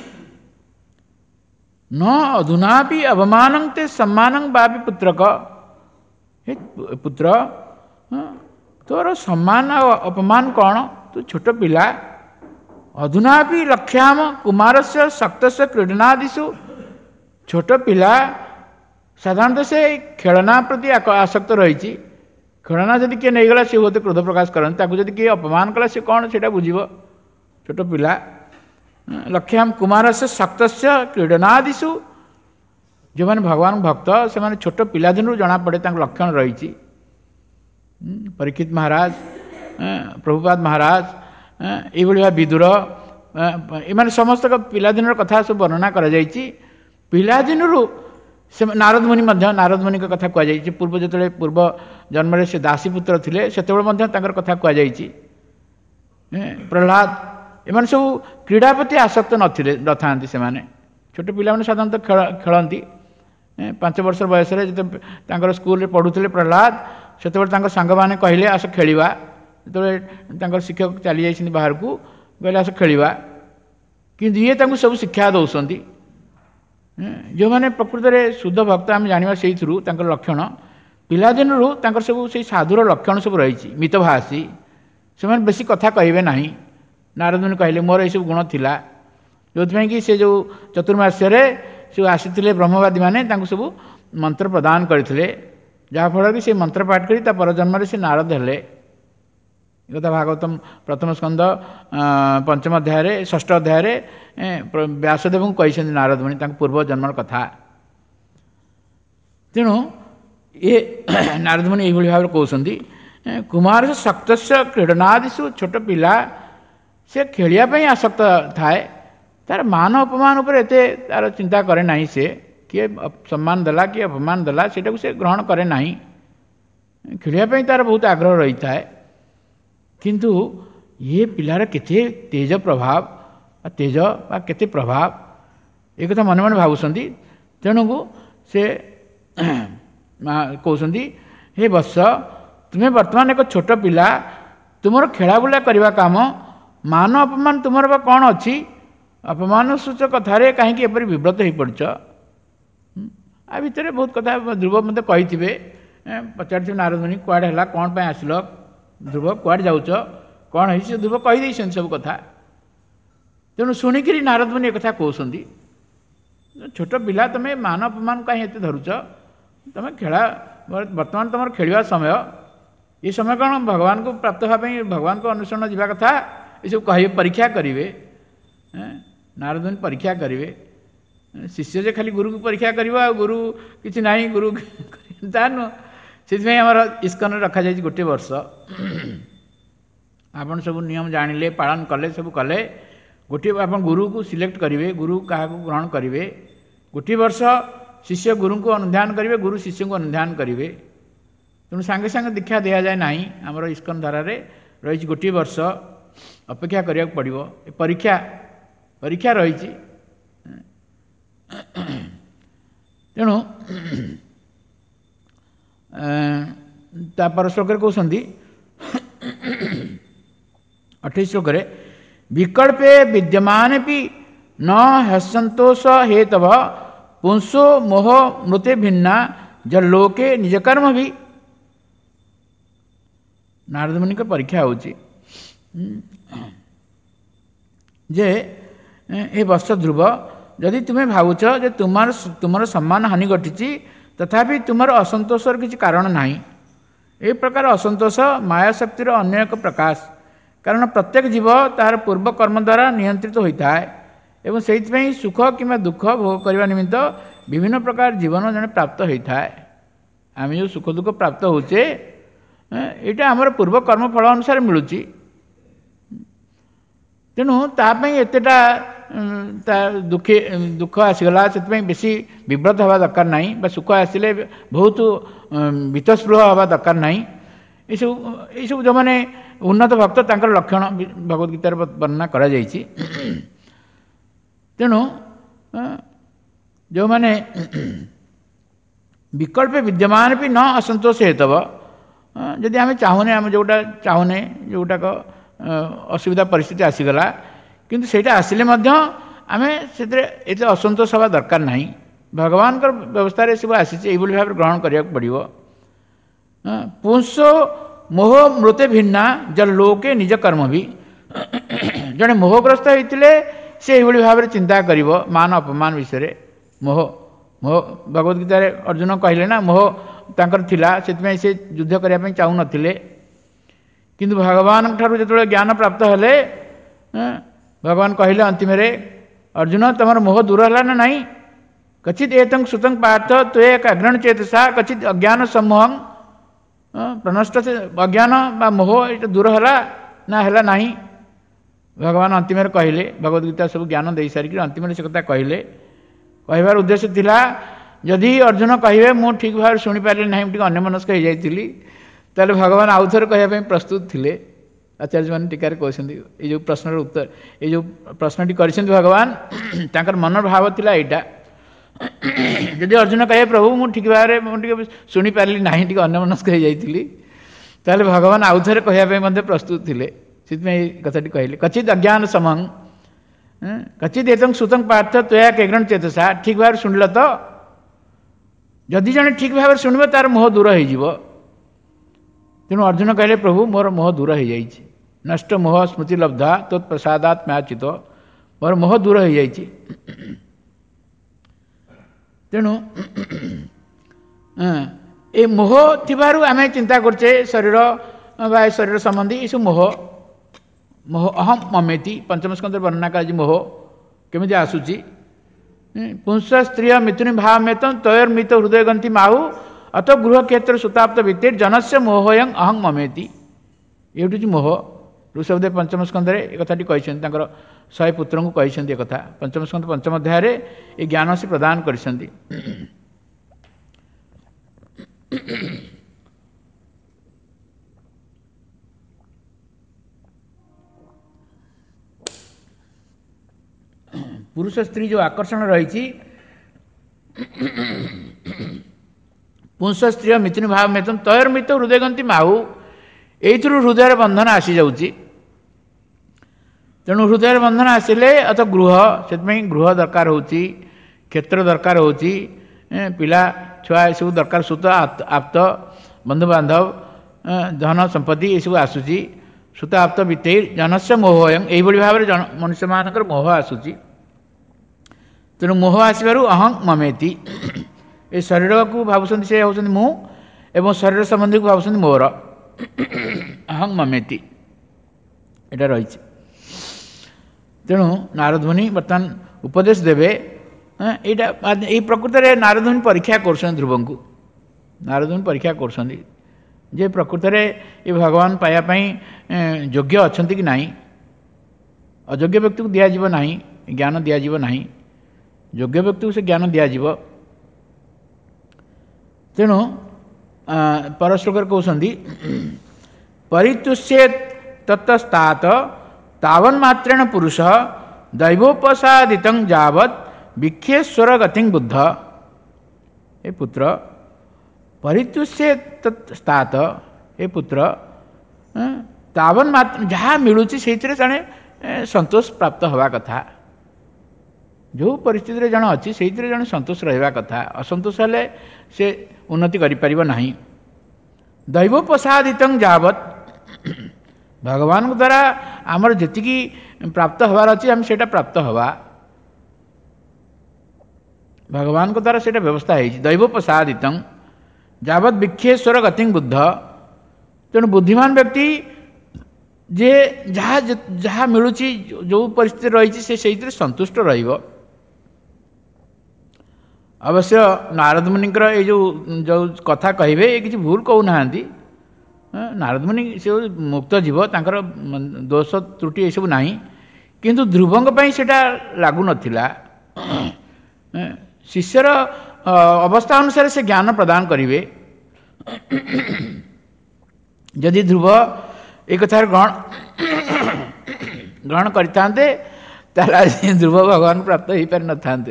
ନ ଅଧୁନାପି ଅବମାନଂ ତେ ସମ୍ମାନଂ ବାପି ପୁତ୍ରକ। ହେ ପୁତ୍ର, ତୋର ସମ୍ମାନ ଆଉ ଅପମାନ କ'ଣ? ତୁ ଛୋଟ ପିଲା। ଅଧୁନାପି ଲକ୍ଷ୍ୟାମ କୁମାରସ୍ୟ ଶକ୍ତସ୍ୟ କ୍ରୀଡ଼ନାଦିଷୁ, ଛୋଟ ପିଲା ସାଧାରଣତଃ ସେ ଖେଳନା ପ୍ରତି ଆସକ୍ତ ରହିଛି। ଖେଳନା ଯଦି କିଏ ନେଇଗଲା ସେ ହୁଏତ କ୍ରୋଧ ପ୍ରକାଶ କରନ୍ତି, ତାକୁ ଯଦି କିଏ ଅପମାନ କଲା ସେ କ'ଣ ସେଇଟା ବୁଝିବ? ଛୋଟ ପିଲା। ଲକ୍ଷ୍ୟାମ କୁମାରସ୍ୟ ଶକ୍ତସ୍ୟ କ୍ରୀଡ଼ନାଦିଷୁ, ଯେଉଁମାନେ ଭଗବାନ ଭକ୍ତ ସେମାନେ ଛୋଟ ପିଲାଦିନରୁ ଜଣାପଡ଼େ ତାଙ୍କ ଲକ୍ଷଣ ରହିଛି। ପରୀକ୍ଷିତ ମହାରାଜ, ପ୍ରଭୁପାଦ ମହାରାଜ, ଏଇଭଳି ଭାବେ ବିଦୁର, ଏମାନେ ସମସ୍ତଙ୍କ ପିଲାଦିନର କଥା ସବୁ ବର୍ଣ୍ଣନା କରାଯାଇଛି। ପିଲାଦିନରୁ ସେ ନାରଦ ମୁନି ମଧ୍ୟ, ନାରଦ ମୁନିଙ୍କ କଥା କୁହାଯାଇଛି। ପୂର୍ବ ଯେତେବେଳେ ପୂର୍ବ ଜନ୍ମରେ ସେ ଦାସୀ ପୁତ୍ର ଥିଲେ ସେତେବେଳେ ମଧ୍ୟ ତାଙ୍କର କଥା କୁହାଯାଇଛି। ପ୍ରହ୍ଲାଦ, ଏମାନେ ସବୁ କ୍ରୀଡ଼ା ପ୍ରତି ଆସକ୍ତ ନଥାନ୍ତି। ସେମାନେ ଛୋଟ ପିଲାମାନେ ସାଧାରଣତଃ ଖେଳନ୍ତି। 5 ବର୍ଷ ବୟସରେ ଯେତେବେଳେ ତାଙ୍କର ସ୍କୁଲରେ ପଢ଼ୁଥିଲେ ପ୍ରହ୍ଲାଦ, ସେତେବେଳେ ତାଙ୍କ ସାଙ୍ଗମାନେ କହିଲେ ଆସ ଖେଳିବା। ଯେତେବେଳେ ତାଙ୍କର ଶିକ୍ଷକ ଚାଲି ଯାଇଛନ୍ତି ବାହାରକୁ, କହିଲେ ଆସ ଖେଳିବା, କିନ୍ତୁ ଇଏ ତାଙ୍କୁ ସବୁ ଶିକ୍ଷା ଦେଉଛନ୍ତି। ଯେଉଁମାନେ ପ୍ରକୃତରେ ଶୁଦ୍ଧ ଭକ୍ତ ଆମେ ଜାଣିବା ସେଇଥିରୁ ତାଙ୍କର ଲକ୍ଷଣ, ପିଲାଦିନରୁ ତାଙ୍କର ସବୁ ସେଇ ସାଧୁର ଲକ୍ଷଣ ସବୁ ରହିଛି। ମିତଭାଷୀ, ସେମାନେ ବେଶୀ କଥା କହିବେ ନାହିଁ। ନାରଦ ମୁନି କହିଲେ ମୋର ଏଇସବୁ ଗୁଣ ଥିଲା, ଯେଉଁଥିପାଇଁ କି ସେ ଯେଉଁ ଚତୁର୍ମାସ୍ୟରେ ସବୁ ଆସିଥିଲେ ବ୍ରହ୍ମବାଦୀମାନେ ତାଙ୍କୁ ସବୁ ମନ୍ତ୍ର ପ୍ରଦାନ କରିଥିଲେ, ଯାହାଫଳରେ କି ସେ ମନ୍ତ୍ର ପାଠ କରି ତା ପରଜନ୍ମରେ ସେ ନାରଦ ହେଲେ। ଏକଥା ଭାଗବତମ ପ୍ରଥମ ସ୍କନ୍ଧ 5ମ ଅଧ୍ୟାୟରେ 6ଠ ଅଧ୍ୟାୟରେ ବ୍ୟାସଦେବଙ୍କୁ କହିଛନ୍ତି ନାରଦ ମୁନି ତାଙ୍କ ପୂର୍ବ ଜନ୍ମର କଥା। ତେଣୁ ଏ ନାରଦ ମୁନି ଏଇଭଳି ଭାବରେ କହୁଛନ୍ତି। କୁମାର ଶକ୍ତସ୍ୟ କ୍ରୀଡ଼ନାଦିଷୁ, ଛୋଟ ପିଲା ସେ ଖେଳିବା ପାଇଁ ଆସକ୍ତ ଥାଏ, ତାର ମାନ ଅପମାନ ଉପରେ ଏତେ ତାର ଚିନ୍ତା କରେ ନାହିଁ। ସେ କିଏ ସମ୍ମାନ ଦେଲା କିଏ ଅପମାନ ଦେଲା ସେଇଟାକୁ ସେ ଗ୍ରହଣ କରେ ନାହିଁ। ଖେଳିବା ପାଇଁ ତାର ବହୁତ ଆଗ୍ରହ ରହିଥାଏ। କିନ୍ତୁ ଇଏ ପିଲାର କେତେ ତେଜ ପ୍ରଭାବ, ତେଜ ବା କେତେ ପ୍ରଭାବ, ଏ କଥା ମନେ ମନେ ଭାବୁଛନ୍ତି। ତେଣୁକୁ ସେ କହୁଛନ୍ତି ହେ ବତ୍ସ, ତୁମେ ବର୍ତ୍ତମାନ ଏକ ଛୋଟ ପିଲା, ତୁମର ଖେଳାବୁଲା କରିବା କାମ, ମାନ ଅପମାନ ତୁମର ବା କ'ଣ ଅଛି? ଅପମାନ ସୂଚକ କଥାରେ କାହିଁକି ଏପରି ବିବ୍ରତ ହୋଇପଡ଼ିଛ? ଆ ଭିତରେ ବହୁତ କଥା ଧ୍ରୁବ ମୋତେ କହିଥିବେ। ପଚାରିଥିବେ ନାରଦମୁନି କୁଆଡ଼େ ହେଲା, କ'ଣ ପାଇଁ ଆସିଲ, ଧ୍ରୁବ କୁଆଡ଼େ ଯାଉଛ, କ'ଣ ହେଇଛି? ସେ ଧ୍ରୁବ କହିଦେଇଛନ୍ତି ସବୁ କଥା। ତେଣୁ ଶୁଣିକିରି ନାରଦମୁନି ଏକଥା କହୁଛନ୍ତି, ଛୋଟ ପିଲା ତୁମେ ମାନ ଅପମାନ କାହିଁ ଏତେ ଧରୁଛ? ତୁମେ ବର୍ତ୍ତମାନ ତୁମର ଖେଳିବା ସମୟ। ଏ ସମୟ କ'ଣ ଭଗବାନଙ୍କୁ ପ୍ରାପ୍ତ ହେବା ପାଇଁ ଭଗବାନଙ୍କ ଅନୁସରଣ ଯିବା କଥା? ଏସବୁ କହିବେ, ପରୀକ୍ଷା କରିବେ। ନାରଦମୁନି ପରୀକ୍ଷା କରିବେ। ଶିଷ୍ୟ ଯେ ଖାଲି ଗୁରୁକୁ ପରୀକ୍ଷା କରିବ ଆଉ ଗୁରୁ କିଛି ନାହିଁ, ଗୁରୁ ତାହା ନୁହଁ। ସେଥିପାଇଁ ଆମର ଇସ୍କନରେ ରଖାଯାଇଛି ଗୋଟିଏ ବର୍ଷ। ଆପଣ ସବୁ ନିୟମ ଜାଣିଲେ, ପାଳନ କଲେ, ସବୁ କଲେ, ଗୋଟିଏ ଆପଣ ଗୁରୁକୁ ସିଲେକ୍ଟ କରିବେ, ଗୁରୁ କାହାକୁ ଗ୍ରହଣ କରିବେ। ଗୋଟିଏ ବର୍ଷ ଶିଷ୍ୟ ଗୁରୁଙ୍କୁ ଅନୁଧ୍ୟାନ କରିବେ, ଗୁରୁ ଶିଷ୍ୟଙ୍କୁ ଅନୁଧ୍ୟାନ କରିବେ। ତେଣୁ ସାଙ୍ଗେ ସାଙ୍ଗେ ଦୀକ୍ଷା ଦିଆଯାଏ ନାହିଁ। ଆମର ଇସ୍କନ ଧାରାରେ ରହିଛି ଗୋଟିଏ ବର୍ଷ ଅପେକ୍ଷା କରିବାକୁ ପଡ଼ିବ। ଏ ପରୀକ୍ଷା ରହିଛି। ତେଣୁ ତାपर ଶ୍ଲୋକରେ କହୁଛନ୍ତି 28 ଶ୍ଲୋକରେ विकल्पे विद्यमाने भी न हसंतोष हेतव पुंसो मोह मृते भिन्ना जलोके निज कर्म भी। नारदमुनि का परीक्षा होची जे ए वत्स ध्रुव, यदि तुम्हें भावुच जे तुमर सम्मान हानि घटी तथापि तुमर असंतोषर किसी कारण नहीं। ए प्रकार असंतोष माया शक्तिर अन्य एक प्रकाश। कारण प्रत्येक जीव तार पूर्व कर्म द्वारा नियंत्रित होता है एवं से सुख कि दुख भोग करने निमित्त विभिन्न प्रकार जीवन जड़े प्राप्त होता है। आम जो सुख दुख प्राप्त होचे यहाँ आमर पूर्व कर्म फल अनुसार मिलूँ। तेणु तापाई एतेटा दुख आसीगला से बेसी विव्रत हवा दरकार नहीं, सुख आसिले बहुत भीतस्पृह हवा दरकार नहीं। ये सब जो मैंने उन्नत भक्त तांकर लक्षण भगवद गीतार वर्णना करा जायछि। तेणु जो मैंने विकल्प विद्यमान भी न असंतोष हेतव, जदि आम चाहूने आम जोटा चाहूने जोटाक असुविधा परिस्थिति आसीगला किंतु सेटा आसिले मध्य आमे सेते एते असंतोष हवा दरकार नहीं। भगवान कर व्यवस्था रे सब आसी एई बोली भाव ग्रहण करिया पड़िबो। पुंसो मोह मृते भिन्ना जल लोके निज कर्म भी। जड़े मोहग्रस्त होते से भाव में चिंता कर मान अपमान विषय मोह मोह भगवद गीतार अर्जुन कहले ना मोह तांकर थिला से युद्ध करने चाहू नथिले किंतु भगवान ठारू जो ज्ञान प्राप्त हेले भगवान कहले अंतिम रे अर्जुन तुम मोह दूर है ना नहीं। कचित एतं श्रुतं पार्थ त्वे अग्रण चेतसा कचित अज्ञान समूह प्रनष्ट से अज्ञान बा मोह ये दूर है ना है नहीं। भगवान अंतिम कहले भगवद गीता सब ज्ञान दे सारिक अंतिम से कथा कहले कहबार उद्देश्य थिला जदि अर्जुन कहे मु ठीक भाव शुणी पारे ना अन्यमनस्क हो जाइली ताले भगवान आउ थे कहवाई प्रस्तुत थे। आचार्य मैंने टीकार कहते ये जो प्रश्न उत्तर ये जो प्रश्नटी कर भगवान तांकर मन भाव थिला एटा जदि अर्जुन कहे प्रभु मु ठीक भाव में शुणी पारि ना अन्यमनस्क हो जाइली ताले भगवान आउ थे कहवाई प्रस्तुत थे। से कथाटी कहले कचित अज्ञान समंग कचित एतं श्रुतं पार्थ त्वया केग्रण चेतसा। ठीक भाव शुणिल तो जदि जड़े ठीक भाव शुणव तार मोह दूर हो। तेणु अर्जुन कहले प्रभु मोर मोह दूर हो जाए नष्ट मोह स्मृति लब्धा तत्प्रसादात मैचित मोर मोह दूर हो जाए। तेणु ये मोह थिबारु आमे चिंता करछे शरीर बा शरीर संबंधी ये मोह मोह अहम ममेति पंचम स्कंद वर्णना कर मोह केमी आसूची पुंस स्त्रिय मिथुनि भाव में तयोर्मित हृदय ग्रंथि माहु अत गृह क्षेत्र सुताप्त भित्तिर जनस्य मोहयं अहं ममेति। ये मोह ऋषभदेव पंचम स्कंद एक कथाटी कहते 100 पुत्र को कहते कथा पंचम स्कंद पंचम अध्याय ये ज्ञान से प्रदान कर पुरुष स्त्री जो आकर्षण रही पुंस स्त्रिय मिथुन भाव मेतम तैर्मित हृदय गंती माहु एइथुरु हृदय बंधन आसी जाउची तेणु हृदय बंधन आसिले अथ गृह से गृह दरकार होची क्षेत्र दरकार होची पिला छुआ ये सब दरकार सुत आप्त बंधु बांधव धन संपत्ति ये सब आसूची सुत आप्त बीतेर जनस्य मोहयं यही भाव में मनुष्य मानकर मोह आसूची तेणु मोह आसबार अहं ममेति ए शरीर को भावुं से होती मु एवं शरीर संबंधी को भावुं मोर अहं ममेति यहाँ रही तेणु नारद मुनि बर्तमान उपदेश देवे यहाँ यही प्रकृत में नारद मुनि परीक्षा कर ध्रुव को नारद मुनि परीक्षा कर प्रकृत में ये भगवान पायापाई योग्य अच्छा कि ना अयोग्य व्यक्ति को दिज्व ना ज्ञान दिज्व ना योग्य व्यक्ति को से ज्ञान दिज्व तेणु पर श्लोक कहते परितुष्येत ततस्तात तावन्मात्रेण पुरुष दैवोपसादितं यावत् विख्येश्वर गतिं बुद्ध हे पुत्र परितुष्येत ततस्तात हे पुत्र तावन्मात्र जहाँ मिलूची से जड़े संतोष प्राप्त हवा कथा जो परिस्थिति जन अच्छी से जन संतोष रहा कथा असंतोष हेले से उन्नति करें दैवोपसादित यावत् भगवान द्वारा आमर जी प्राप्त हबार अच्छी आम से प्राप्त हवा भगवान को द्वारा से व्यवस्था है दैवोपसादित यावत् विख्येश्वर गति बुद्ध तेणु बुद्धिमान व्यक्ति जे जहाँ जहाँ मिलूची जो परिस्थिति रही से संतुष्ट रहिबो अवश्य नारद मुनि ये जो कथा कहे ये किसी भूल कहूना नारद मुनि से मुक्त जीव तांकर दोष त्रुटि ये सब ना किंतु ध्रुवंग से लागू नथिला शिष्यर अवस्था अनुसार से ज्ञान प्रदान करेंगे यदि ध्रुव एक कथार ग्रहण करते ध्रुव भगवान प्राप्त हो पारि न था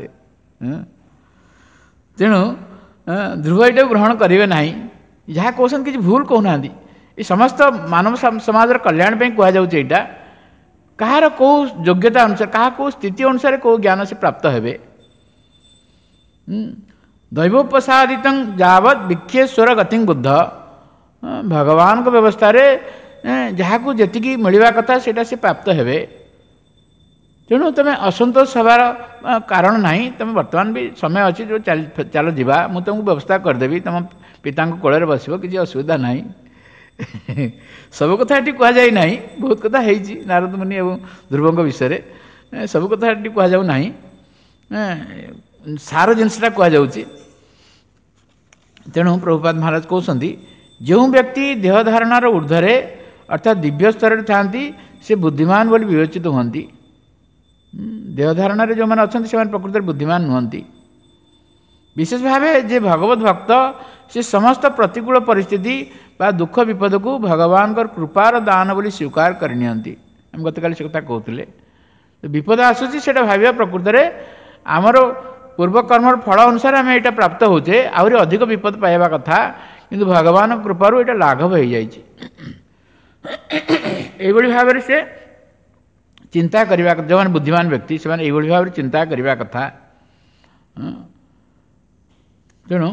तेणु ध्रुव ये ग्रहण करेंगे ना जहाँ कहते किसी भूल कहूना ये समस्त मानव समाज कल्याण कहुचा कहार कौ योग्यता अनुसार क्या कौ स्थिति अनुसार कौ ज्ञान से प्राप्त हे दैवोपसादित यावत् विख्येश्वर गति बुद्ध भगवान को व्यवस्था रे जहाँ को जी मिलवा कथा से प्राप्त हे तेणु तुम असंतोष हबार कारण ना तुम बर्तमान भी समय अच्छी जो चल जा मुझे तुमको व्यवस्था करदेवी तुम पिता कोल बस किसी असुविधा ना सब कथा ये कहुई ना बहुत कथा है नारद मुनि और ध्रुव विषय सब कथा ये कहु ना सार जिनसा कहु तेणु प्रभुपाद महाराज कहते जो व्यक्ति देह धारणार ऊर्ध्वे अर्थात दिव्य स्तर था से बुद्धिमान बोली विवेचित होती देह धारण जो मैंने अच्छा से प्रकृति बुद्धिमान नुहति विशेष भाव जे भगवत भक्त से समस्त प्रतिकूल परिस्थिति बा दुख विपद को भगवान कृपार दान बोली स्वीकार करनी आम गतकाली से कथा कहते विपद आसूसी से भाव प्रकृत में आमर पूर्वकर्मर फल अनुसार आम यहाँ प्राप्त होचे आहरी अधिक विपद पाइबा कथा किंतु भगवान कृपारू यहाँ लाघव हो जाए भाव से चिंता करने जो मैंने बुद्धिमान व्यक्ति से भाव में चिंता करने कथा तेणु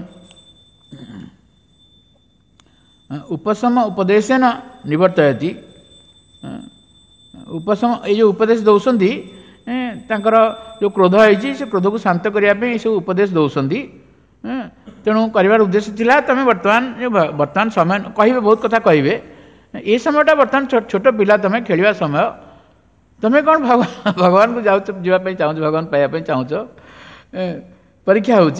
उपशम उपदेशन निवर्तयति उपशम ये जो उपदेश दौरान जो क्रोध है से क्रोध को शांत करने सब उपदेश दौरान तेणु कर उद्देश्य थिला तुम बर्तमान समय कहे बहुत कथा कहे ये समयटा बर्तमान छोट पिला तुम खेलवा समय तुम्हें कौन भगवान को जावाई चाहो भगवान पाइबा चाहो परीक्षा हो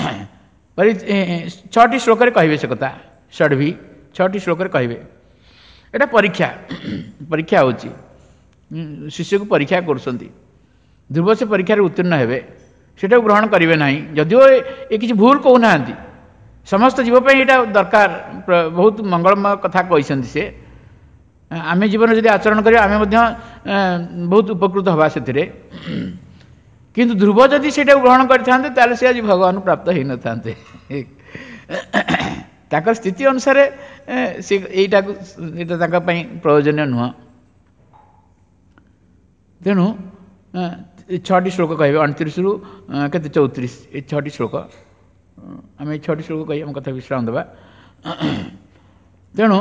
6टी श्लोक कहे से कथा षड्भी 6टी श्लोक कहे यहाँ परीक्षा परीक्षा हो शिष्य को परीक्षा कर ध्रुव से परीक्षा उत्तीर्ण हे से ग्रहण करेंगे ना जदिव ये किसी भूल कहूना समस्त जीवपाई यहाँ दरकार बहुत मंगलमय कथा कहते से आम जीवन जब आचरण करें आम बहुत उपकृत हवा से किंतु ध्रुव जदि से ग्रहण करते ताले से आज भगवान प्राप्त हो न था ताकर स्थिति अनुसार से यहीटा प्रयोजन नुह। तेणु 6टी श्लोक कहे 29 रु के 34 ये 6टी श्लोक आम 6टी श्लोक कही आम कथा विश्राम देवा। तेणु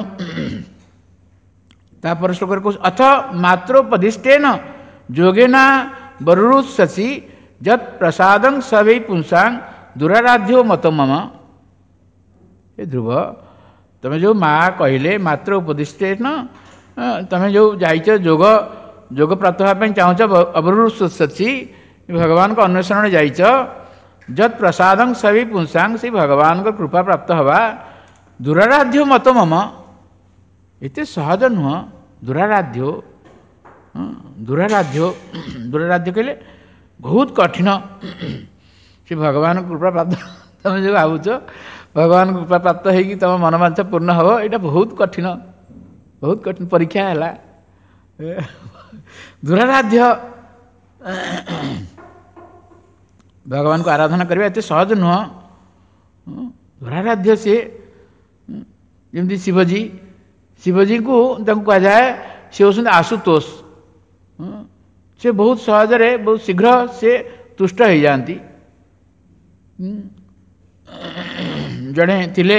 तापर श्लोक अथ मात्रोपदिष्टेन जोगेना बरुरुत्ससी जत प्रसादं सवै पुंसां दुराराध्यो मत मम। ये ध्रुव तमें जो माँ कहले मात्र उपदिष्टेन तमें जो जाइच जोग जोग प्राप्त होगा चाहूच अबरुरुत्ससी भगवान को अन्वेषण जाइच जत प्रसादं सवै पुंसां से भगवान को कृपा प्राप्त हवा दुराराध्यो मत मम इतने सहज नुह। दुराराध्यो दुराराध्यो दुराराध्य कहले बहुत कठिन से भगवान कृपा प्राप्त तुम जो भावुच भगवान कृपा प्राप्त होगी तुम मनोवांछा पूर्ण हम यहाँ बहुत कठिन परीक्षा है। दुराराध्य भगवान को आराधना करवा एत सहज नुह। दुराराध्य से जमी शिवजी को कह जाए सी होती आशुतोष से बहुत सहजरे बहुत शीघ्र से तुष्ट हो जाती। जड़े थिले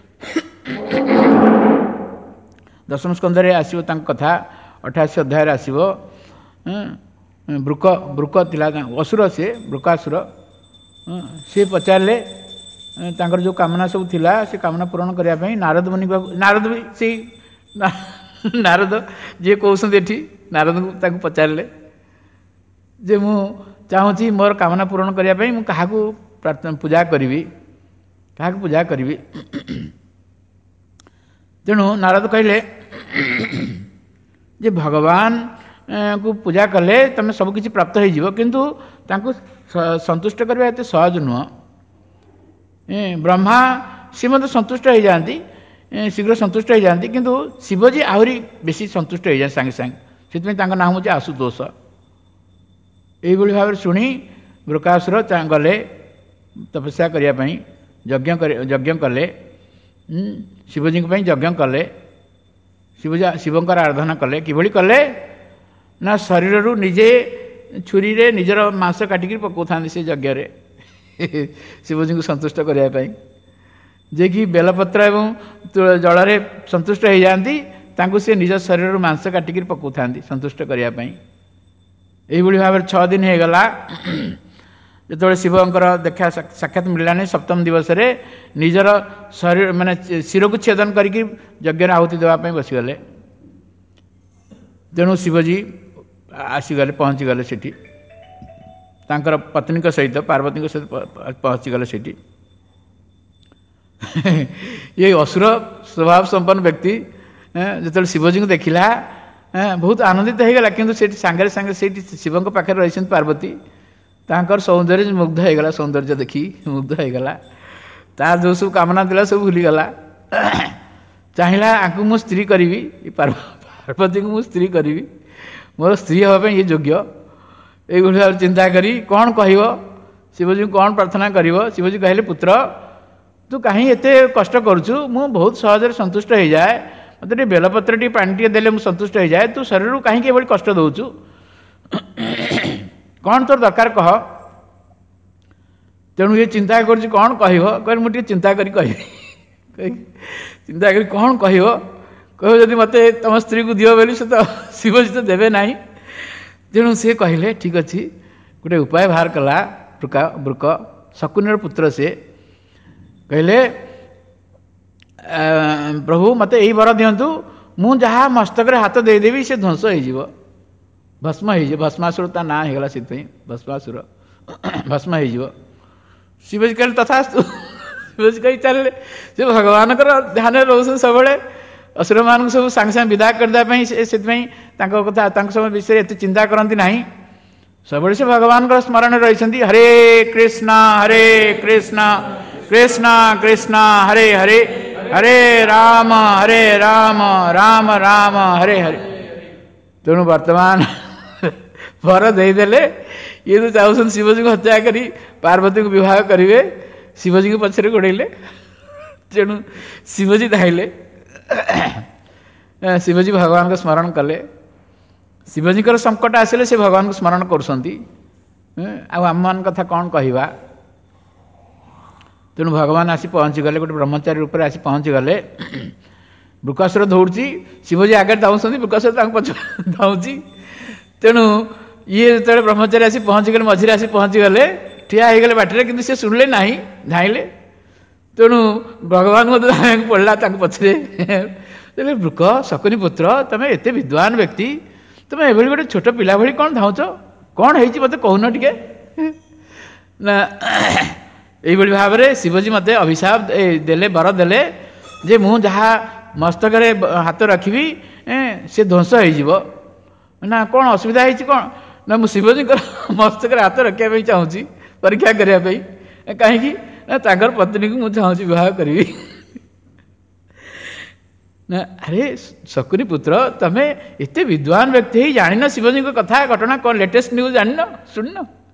दशम स्कंदरे आसो कथा 88 अध्याय आसो ब्रुक ब्रुक थिला असुर से ब्रुकासुर से पचारे तांकर जो कामना सब थिला से कामना पूरण करने नारद मुनि नारद भी से नारद जे कहते नारद को पचारे जे मु चाहूँगी मोर कामना पूरण करने मु क्या पूजा करी क्या पूजा करी। तेणु नारद कहले जे भगवान को पूजा कले तुम सबकि प्राप्त हो किंतु तांको संतुष्ट करवा एत सहज नुह। ब्रह्मा सी मत संतुष्ट हो जाती शीघ्र संतुष्ट हो जाती किंतु शिवजी आहरी बेसी संतुष्ट हो जाए सांगे सांगे से नाम हूँ आशुतोष। यही भाव शुणी वृकासुर गले तपस्या करने यज्ञ कले शिवजी यज्ञ कले शिवंकर आराधना कले कि कले ना शरीर रू निजे छुरी रे निजर मांस काटिक पकाता से यज्ञ शिवजी को संतुष्ट करने जे कि बेलपत्र एवं जल संतुष्ट हो जाती से निज शरीर मांस काटिक पकाता संतुष्ट करने। यही भाव 6 दिन हो गला जो शिवंकर देखा साक्षात मिललानी सप्तम दिवस रे निजर शरीर माने शिर को छेदन करके यज्ञ आहुति देवाई बसीगले। तेणु शिवजी आसीगले पहुँचीगले सेठी तांकर पत्नी सहित पार्वती सहित पहुँचीगले सेठी। ये असुर स्वभाव संपन्न व्यक्ति जो शिवजी को देखला बहुत आनंदित होगला किंतु सांगे सांगे शिव पाखे रही पार्वती तांकर सौंदर्य मुग्ध होगला सौंदर्य देखी मुग्ध होगला तार जो सब कामना दिला सब भूलीगला चाहिला आंकु मु स्त्री करी पार्वती को मु स्त्री करी मोर स्त्री हाँपे ये योग्य ये चिंता करी कौन कह शिवजी कौन प्रार्थना कर शिवजी कहले पुत्र तू कहीं एत कष्ट करुचु मु बहुत सहज संतुष्ट हो जाए मत बेलपत्र टी पानी टे देले मु संतुष्ट हो जाए तू शरीर कहीं कष्ट दौचु कौन तोर दरकार कह। तेणु ये चिंता कर कौन कह मुझे चिंता करी चिंता करी कौन कह जदि मत तुम स्त्री को दियो बोली से तो शिवजी तो देवे ना। तेणु सी कहले ठीक अच्छे गोटे उपाय बाहर कला ब्रुक शकुनिर पुत्र से कहले प्रभु मत यही वर दिंतु मु जहाँ मस्तक हाथ देदेवी से ध्वंस हो भस्म हो भस्मासुर ता ना होगला से भस्मासुर भस्म हो। शिवजी कहले तथास्तु शिवजी कही चलिए से भगवान ध्यान रोज सब असुर मान सब सांगे सांगे विदा करदेपाई से कथा सब विषय एत चिंता करती ना सब से भगवान स्मरण रही हरे कृष्णा कृष्ण कृष्ण हरे हरे हरे राम राम राम हरे हरे। तेणु वर्तमान वर देदेले ଇଏ ତ ଚାହୁଁଛନ୍ତି ଶିବଜୀଙ୍କୁ ହତ୍ୟା କରି ପାର୍ବତୀଙ୍କୁ ବିବାହ କରିବେ, ଶିବଜୀଙ୍କ ପଛରେ ଗୋଡ଼େଇଲେ। ତେଣୁ ଶିବଜୀ ଧାଇଲେ, ଶିବଜୀ ଭଗବାନଙ୍କ ସ୍ମରଣ କଲେ। ଶିବଜୀଙ୍କର ସଙ୍କଟ ଆସିଲେ ସେ ଭଗବାନଙ୍କୁ ସ୍ମରଣ କରୁଛନ୍ତି। ଆଉ ଆମମାନଙ୍କ କଥା କ'ଣ କହିବା? ତେଣୁ ଭଗବାନ ଆସି ପହଞ୍ଚିଗଲେ, ଗୋଟେ ବ୍ରହ୍ମଚାରୀ ରୂପରେ ଆସି ପହଞ୍ଚିଗଲେ। ବୃକାସୁର ଦୌଡ଼ୁଛି, ଶିବଜୀ ଆଗରେ ଧାଉଁଛନ୍ତି, ବୃକାସୁର ତାଙ୍କ ପଛ ଧାଉଁଛି। ତେଣୁ ଇଏ ଯେତେବେଳେ ବ୍ରହ୍ମଚାରୀ ଆସି ପହଞ୍ଚିଗଲେ, ମଝିରେ ଆସି ପହଞ୍ଚିଗଲେ, ଠିଆ ହେଇଗଲେ ବାଟରେ, କିନ୍ତୁ ସେ ଶୁଣିଲେ ନାହିଁ, ଧାଇଁଲେ। ତେଣୁ ଭଗବାନ ମଧ୍ୟ ଧାଇଁବାକୁ ପଡ଼ିଲା ତାଙ୍କ ପଛରେ। ତେଣୁ ବୃକ, ଶକୁନି ପୁତ୍ର, ତମେ ଏତେ ବିଦ୍ୱାନ ବ୍ୟକ୍ତି, ତମେ ଏଭଳି ଗୋଟେ ଛୋଟ ପିଲା ଭଳି କ'ଣ ଧାଉଁଛ? କ'ଣ ହେଇଛି ମୋତେ କହୁନ ଟିକେ। ନା ଏଇଭଳି ଭାବରେ ଶିବଜୀ ମୋତେ ଅଭିଶାପ ଦେଲେ, ବର ଦେଲେ ଯେ ମୁଁ ଯାହା ମସ୍ତକରେ ହାତ ରଖିବି ସେ ଧ୍ୱଂସ ହେଇଯିବ। ନା କ'ଣ ଅସୁବିଧା ହେଇଛି କ'ଣ? ନା ମୁଁ ଶିବଜୀଙ୍କର ମସ୍ତକରେ ହାତ ରଖିବା ପାଇଁ ଚାହୁଁଛି, ପରୀକ୍ଷା କରିବା ପାଇଁ। କାହିଁକି? ନା ତାଙ୍କର ପତ୍ନୀକୁ ମୁଁ ଚାହୁଁଛି ବିବାହ କରିବି। ନା ଆରେ ଶକୁନି ପୁତ୍ର, ତମେ ଏତେ ବିଦ୍ୱାନ ବ୍ୟକ୍ତି ହେଇ ଜାଣିନ ଶିବଜୀଙ୍କ କଥା, ଘଟଣା କ'ଣ ଲେଟେଷ୍ଟ ନ୍ୟୁଜ୍ ଜାଣିନ, ଶୁଣିନ?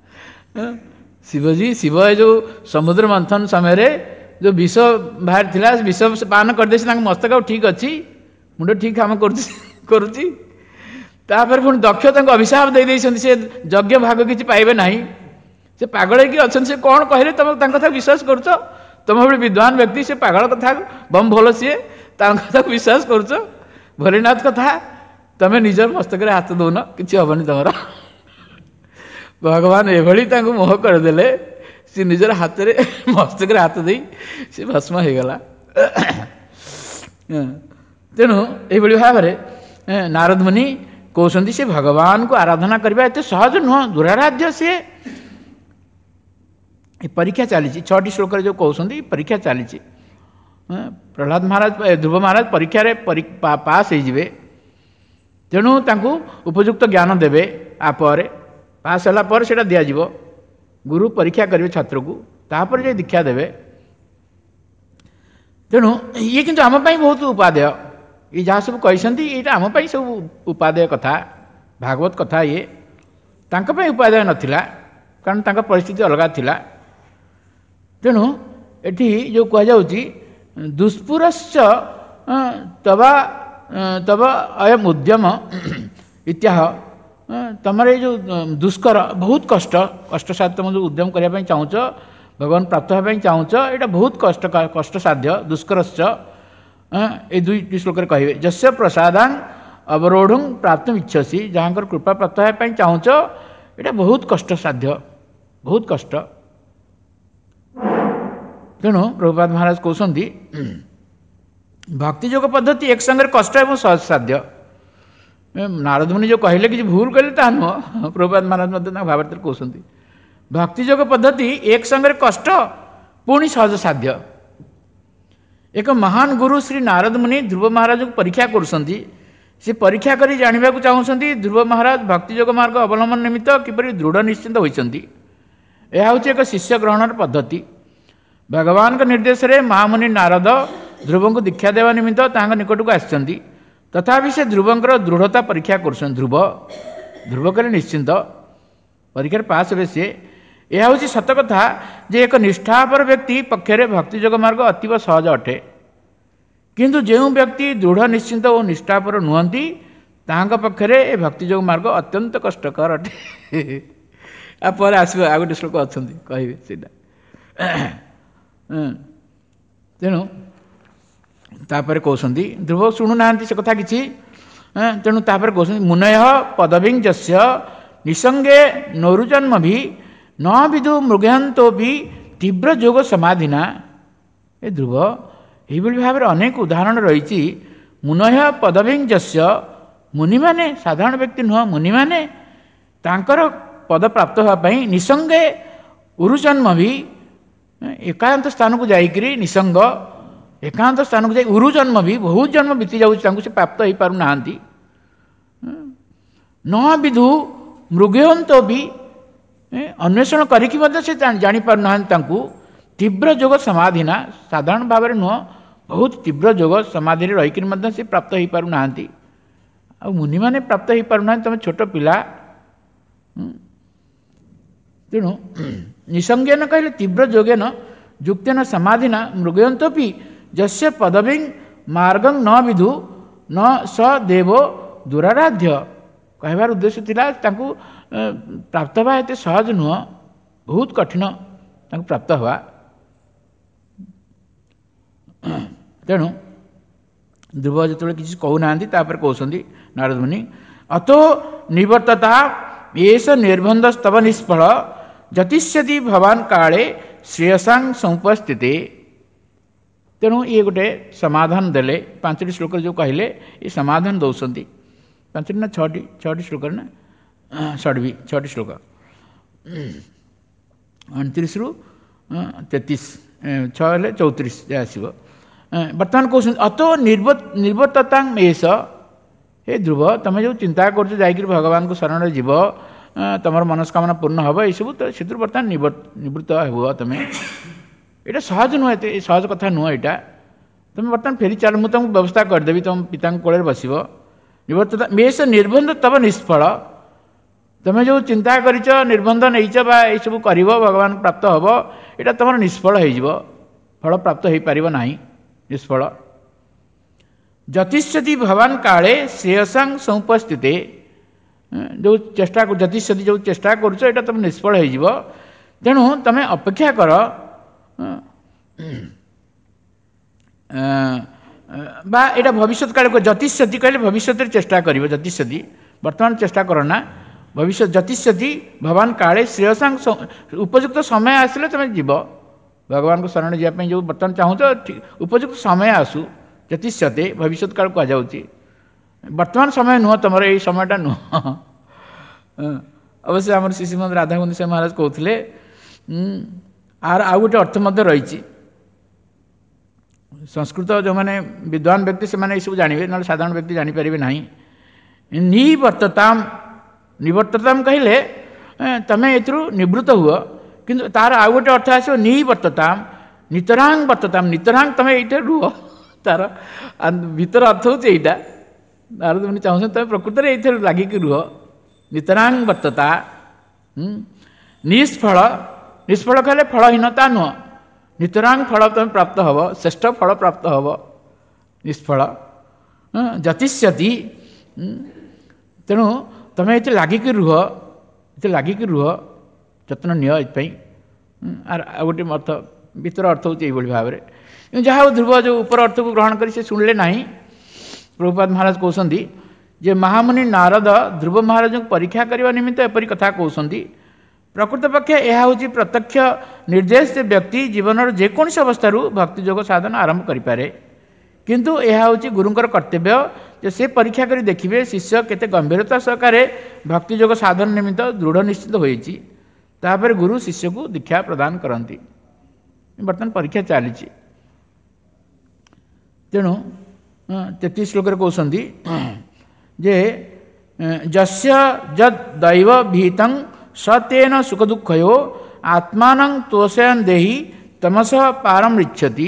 ଶିବ ଏ ଯେଉଁ ସମୁଦ୍ର ମନ୍ଥନ ସମୟରେ ଯେଉଁ ବିଷ ବାହାରିଥିଲା, ବିଷ ପାନ କରିଦେଇଛି ତାଙ୍କ ମସ୍ତକ ଠିକ୍ ଅଛି, ମୁଣ୍ଡ ଠିକ୍ କାମ କରୁଛି। ତାପରେ ପୁଣି ଦକ୍ଷ ତାଙ୍କୁ ଅଭିଶାପ ଦେଇଦେଇଛନ୍ତି, ସେ ଯଜ୍ଞ ଭାଗ କିଛି ପାଇବେ ନାହିଁ। ସେ ପାଗଳ ହେଇକି ଅଛନ୍ତି। ସେ କ'ଣ କହିଲେ ତମେ ତାଙ୍କ କଥା ବିଶ୍ୱାସ କରୁଛ? ତମ ଭଳି ବିଦ୍ୱାନ ବ୍ୟକ୍ତି ସେ ପାଗଳ କଥା ବମ୍ ଭଲ, ସିଏ ତାଙ୍କ କଥାକୁ ବିଶ୍ୱାସ କରୁଛ? ଭୋଲେନାଥ କଥା ତମେ ନିଜର ମସ୍ତକରେ ହାତ ଦଉନ, କିଛି ହବନି ତମର। ଭଗବାନ ଏଭଳି ତାଙ୍କୁ ମୋହ କରିଦେଲେ, ସେ ନିଜର ହାତରେ ମସ୍ତକରେ ହାତ ଦେଇ ସେ ଭସ୍ମ ହେଇଗଲା। ତେଣୁ ଏଇଭଳି ଭାବରେ ନାରଦ ମୁନି କହୁଛନ୍ତି ସେ ଭଗବାନଙ୍କୁ ଆରାଧନା କରିବା ଏତେ ସହଜ ନୁହଁ, ଦୁରାରାଧ୍ୟ। ସିଏ ପରୀକ୍ଷା ଚାଲିଛି, 6ଟି ଶ୍ଲୋକରେ ଯେଉଁ କହୁଛନ୍ତି ପରୀକ୍ଷା ଚାଲିଛି। ପ୍ରହ୍ଲାଦ ମହାରାଜ, ଧ୍ରୁବ ମହାରାଜ ପରୀକ୍ଷାରେ ପାସ୍ ହେଇଯିବେ। ତେଣୁ ତାଙ୍କୁ ଉପଯୁକ୍ତ ଜ୍ଞାନ ଦେବେ। ପରେ ପାସ୍ ହେଲା ପରେ ସେଇଟା ଦିଆଯିବ। ଗୁରୁ ପରୀକ୍ଷା କରିବେ ଛାତ୍ରକୁ, ତାପରେ ଯାଇ ଦୀକ୍ଷା ଦେବେ। ତେଣୁ ଇଏ କିନ୍ତୁ ଆମ ପାଇଁ ବହୁତ ଉପାଦେୟ। ଇଏ ଯାହା ସବୁ କହିଛନ୍ତି ଏଇଟା ଆମ ପାଇଁ ସବୁ ଉପାଦେୟ କଥା, ଭାଗବତ କଥା। ଇଏ ତାଙ୍କ ପାଇଁ ଉପାଦେୟ ନଥିଲା, କାରଣ ତାଙ୍କ ପରିସ୍ଥିତି ଅଲଗା ଥିଲା। ତେଣୁ ଏଠି ଯେଉଁ କୁହାଯାଉଛି ଦୁଷ୍ପୁରଶ୍ଚ ତବ ଅୟମ ଉଦ୍ୟମ ଇତ୍ୟାହ, ତମର ଏଇ ଯେଉଁ ଦୁଷ୍କର, ବହୁତ କଷ୍ଟସାଧ୍ୟ, ତମେ ଯେଉଁ ଉଦ୍ୟମ କରିବା ପାଇଁ ଚାହୁଁଛ, ଭଗବାନ ପ୍ରାପ୍ତ ହେବା ପାଇଁ ଚାହୁଁଛ, ଏଇଟା ବହୁତ କଷ୍ଟସାଧ୍ୟ। ଦୁଷ୍କରଶ୍ଚ ଏ 2ଟି ଶ୍ଲୋକରେ କହିବେ। ଯସ୍ୟ ପ୍ରସାଦାଂ ଅବରୋଢ଼ଂ ପ୍ରାପ୍ତୁମ୍ ଇଚ୍ଛସି, ଯାହାଙ୍କର କୃପା ପ୍ରାପ୍ତ ହେବା ପାଇଁ ଚାହୁଁଛ, ଏଇଟା ବହୁତ କଷ୍ଟସାଧ୍ୟ, ବହୁତ କଷ୍ଟ। ତେଣୁ ପ୍ରଭୁପାଦ ମହାରାଜ କହୁଛନ୍ତି ଭକ୍ତି ଯୋଗ ପଦ୍ଧତି ଏକ ସାଙ୍ଗରେ କଷ୍ଟ ଏବଂ ସହଜସାଧ୍ୟ। ନାରଦ ମୁନି ଯେଉଁ କହିଲେ କିଛି ଭୁଲ କହିଲେ ତାହା ନୁହଁ, ପ୍ରଭୁପାଦ ମହାରାଜ ମଧ୍ୟ ତାଙ୍କ ଭାବାର୍ଥରେ କହୁଛନ୍ତି ଭକ୍ତି ଯୋଗ ପଦ୍ଧତି ଏକ ସାଙ୍ଗରେ କଷ୍ଟ ପୁଣି ସହଜସାଧ୍ୟ। ଏକ ମହାନ ଗୁରୁ ଶ୍ରୀ ନାରଦ ମୁନି ଧ୍ରୁବ ମହାରାଜଙ୍କୁ ପରୀକ୍ଷା କରୁଛନ୍ତି। ସେ ପରୀକ୍ଷା କରି ଜାଣିବାକୁ ଚାହୁଁଛନ୍ତି ଧ୍ରୁବ ମହାରାଜ ଭକ୍ତି ଯୋଗ ମାର୍ଗ ଅବଲମ୍ବନ ନିମିତ୍ତ କିପରି ଦୃଢ଼ ନିଶ୍ଚିନ୍ତ ହୋଇଛନ୍ତି। ଏହା ହେଉଛି ଏକ ଶିଷ୍ୟ ଗ୍ରହଣର ପଦ୍ଧତି। ଭଗବାନଙ୍କ ନିର୍ଦ୍ଦେଶରେ ମହାମୁନି ନାରଦ ଧ୍ରୁବଙ୍କୁ ଦୀକ୍ଷା ଦେବା ନିମିତ୍ତ ତାଙ୍କ ନିକଟକୁ ଆସିଛନ୍ତି। ତଥାପି ସେ ଧ୍ରୁବଙ୍କର ଦୃଢ଼ତା ପରୀକ୍ଷା କରୁଛନ୍ତି। ଧ୍ରୁବ କଲେ ନିଶ୍ଚିନ୍ତ ପରୀକ୍ଷାରେ ପାସ୍ ହେବେ ସିଏ। ଏହା ହେଉଛି ସତ କଥା ଯେ ଏକ ନିଷ୍ଠାପର ବ୍ୟକ୍ତି ପକ୍ଷରେ ଭକ୍ତି ଯୋଗ ମାର୍ଗ ଅତୀବ ସହଜ ଅଟେ, କିନ୍ତୁ ଯେଉଁ ବ୍ୟକ୍ତି ଦୃଢ଼ ନିଶ୍ଚିନ୍ତ ଓ ନିଷ୍ଠାପର ନୁହନ୍ତି ତାହାଙ୍କ ପକ୍ଷରେ ଏ ଭକ୍ତି ଯୋଗ ମାର୍ଗ ଅତ୍ୟନ୍ତ କଷ୍ଟକର ଅଟେ। ପରେ ଆସିବ ଆଉ ଗୋଟେ ଶ୍ଲୋକ ଅଛନ୍ତି କହିବେ ସେଇଟା। ତେଣୁ ତାପରେ କହୁଛନ୍ତି ଧ୍ରୁବ ଶୁଣୁନାହାନ୍ତି ସେ କଥା କିଛି। ତେଣୁ ତାପରେ କହୁଛନ୍ତି ମୁନୟ ପଦବିଂ ଯସ୍ୟ ନିସଙ୍ଗେ ନୌରୁଜନ୍ମ ଭି ନ ବିଦୁ ମୃଗାନ୍ତୋ ବି ତୀବ୍ର ଯୋଗ ସମାଧିନା। ଏ ଧ୍ରୁବ ଏହିଭଳି ଭାବରେ ଅନେକ ଉଦାହରଣ ରହିଛି। ମୁନୟ ପଦବିଂ ଯସ୍ୟ, ମୁନିମାନେ ସାଧାରଣ ବ୍ୟକ୍ତି ନୁହଁ, ମୁନିମାନେ ତାଙ୍କର ପଦ ପ୍ରାପ୍ତ ହେବା ପାଇଁ ନିସଙ୍ଗେ ଉରୁଜନ୍ମ ଭି, ଏକାନ୍ତ ସ୍ଥାନକୁ ଯାଇକରି ନିସଙ୍ଗ ଏକାନ୍ତ ସ୍ଥାନକୁ ଯାଇ ଉରୁଜନ୍ମ ବି ବହୁତ ଜନ୍ମ ବିତି ଯାଉଛି, ତାଙ୍କୁ ସେ ପ୍ରାପ୍ତ ହେଇପାରୁନାହାନ୍ତି। ନ ବିଧୁ ମୃଗୟନ୍ତ ବି, ଅନ୍ୱେଷଣ କରିକି ମଧ୍ୟ ସେ ଜାଣିପାରୁନାହାନ୍ତି ତାଙ୍କୁ। ତୀବ୍ର ଯୋଗ ସମାଧିନା, ସାଧାରଣ ଭାବରେ ନୁହଁ, ବହୁତ ତୀବ୍ର ଯୋଗ ସମାଧିରେ ରହିକରି ମଧ୍ୟ ସେ ପ୍ରାପ୍ତ ହେଇପାରୁନାହାନ୍ତି। ଆଉ ମୁନିମାନେ ପ୍ରାପ୍ତ ହେଇପାରୁନାହାନ୍ତି, ତମେ ଛୋଟ ପିଲା। तेणु निसंज्ञेन कहले तीव्र जोगेन युक्तेन समाधिना मृगयंतोपि जस्य पदवीं मार्गं न विदु न स देवो दुराराध्य कहबार उद्देश्य थिला तांकु प्राप्त हवा एते सहज नुह बहुत कठिन तांकु प्राप्त हवा तेणु ध्रुव जो किसी कहूना कहते नारद मुनि अतो निवर्तता एष निर्बंधस्तव निष्फल जतिष्यति भवान काले श्रेयसांग समुपस्थिते। तेणु ये गोटे समाधान देले 5टी श्लोक जो कहले ये समाधान दौरान 5टी ना 6टी श्लोक ना 6टी श्लोक 29 रु 33 6 34 आसो बर्तमान कौन अतो निर्वर्ततांग एष हे ध्रुव तुम जो चिंता कर भगवान को शरण जीव तुम मनस्कामना पूर्ण हम यू तो से बर्तमान निवृत्त हो तुम यहाँ सहज नुह ये सहज कथा नुह यहाँ तुम बर्तमान फेरी चल मुझे तुमको व्यवस्था करदेवी तुम पिता कोल बस निवर्तता मेष निर्बंध तब निष्फल तुम जो चिंता कर निर्बंध नहीं ये सब कर भगवान प्राप्त हम यहाँ तुम निष्फल हो फल प्राप्त हो पार ना निष्फल जतिष्यति भवान काले श्रेयसांग समुपस्थिते जो चेष्टा जतिष्यति जो चेष्टा कर तुम निष्फल हो तेणु तुम अपेक्षा कर बा यहाँ भविष्य काल को जतिष्यति कहले भविष्य चेष्टा कर जतिष्यति वर्तमान चेष्टा करना भविष्य जतिष्यति भगवान काले श्रेयसांग उपयुक्त समय आसिले तुम जीव भगवान को शरण जावाई जो बर्तमान चाहूच उपयुक्त समय आसू जतिष्यते भविष्य काल कहुच्छी वर्तमान समय नुह तुम ये समयटा नुह अवश्य आम श्री श्रीमद राधाकुंद से महाराज कहते आर आउ गोटे अर्थ रही संस्कृत जो मैंने विद्वान व्यक्ति से मैंने सब जानवे ना साधारण व्यक्ति जानीपर ना निवर्तताम कहले तुम ए निवृत्त हुआ किंतु तार आउ गोटे अर्थ आसो निवर्तताम नितरांग वर्तताम नितरांग तुम ये रुह तार भीतर अर्थ हूँ यहाँ नारद मुनि चाहते तुम प्रकृत में ये लगिक रुह नितरांग वर्तता निष्फल निष्फल कहले फलहीनता नुह नितरांग फल तुम प्राप्त हम श्रेष्ठ फल प्राप्त हम निष्फल जतिष्यति तेणु तुम ये लगिक रुह जत्न निह आर गोटे अर्थ भीतर अर्थ हूँ ये भाव में जहाँ ध्रुव जो ऊपर अर्थ को ग्रहण कर शुणिले ना प्रभुपाद महाराज कहते जे महामुनि नारद ध्रुव महाराज को परीक्षा करने निमित्त एपरी कथा कहते प्रकृत पक्षे यह हूँ प्रत्यक्ष निर्देश से व्यक्ति जीवन जेकोसी अवस्था भक्ति योग साधन आरंभ करें किंतु यह हूँ गुरुंकर कर्तव्य जे से परीक्षा कर देखिए शिष्य केते गंभीरता सहकार भक्ति योग साधन निमित्त दृढ़ निश्चित होती तापर गुरु शिष्य को दीक्षा प्रदान करती बर्तमान परीक्षा चली तेणु 33 श्लोक कहते जे जस्य जद दैव भीतं सतेन सुख दुखयो आत्मान तोषयन देहि तमस पारम ऋक्षति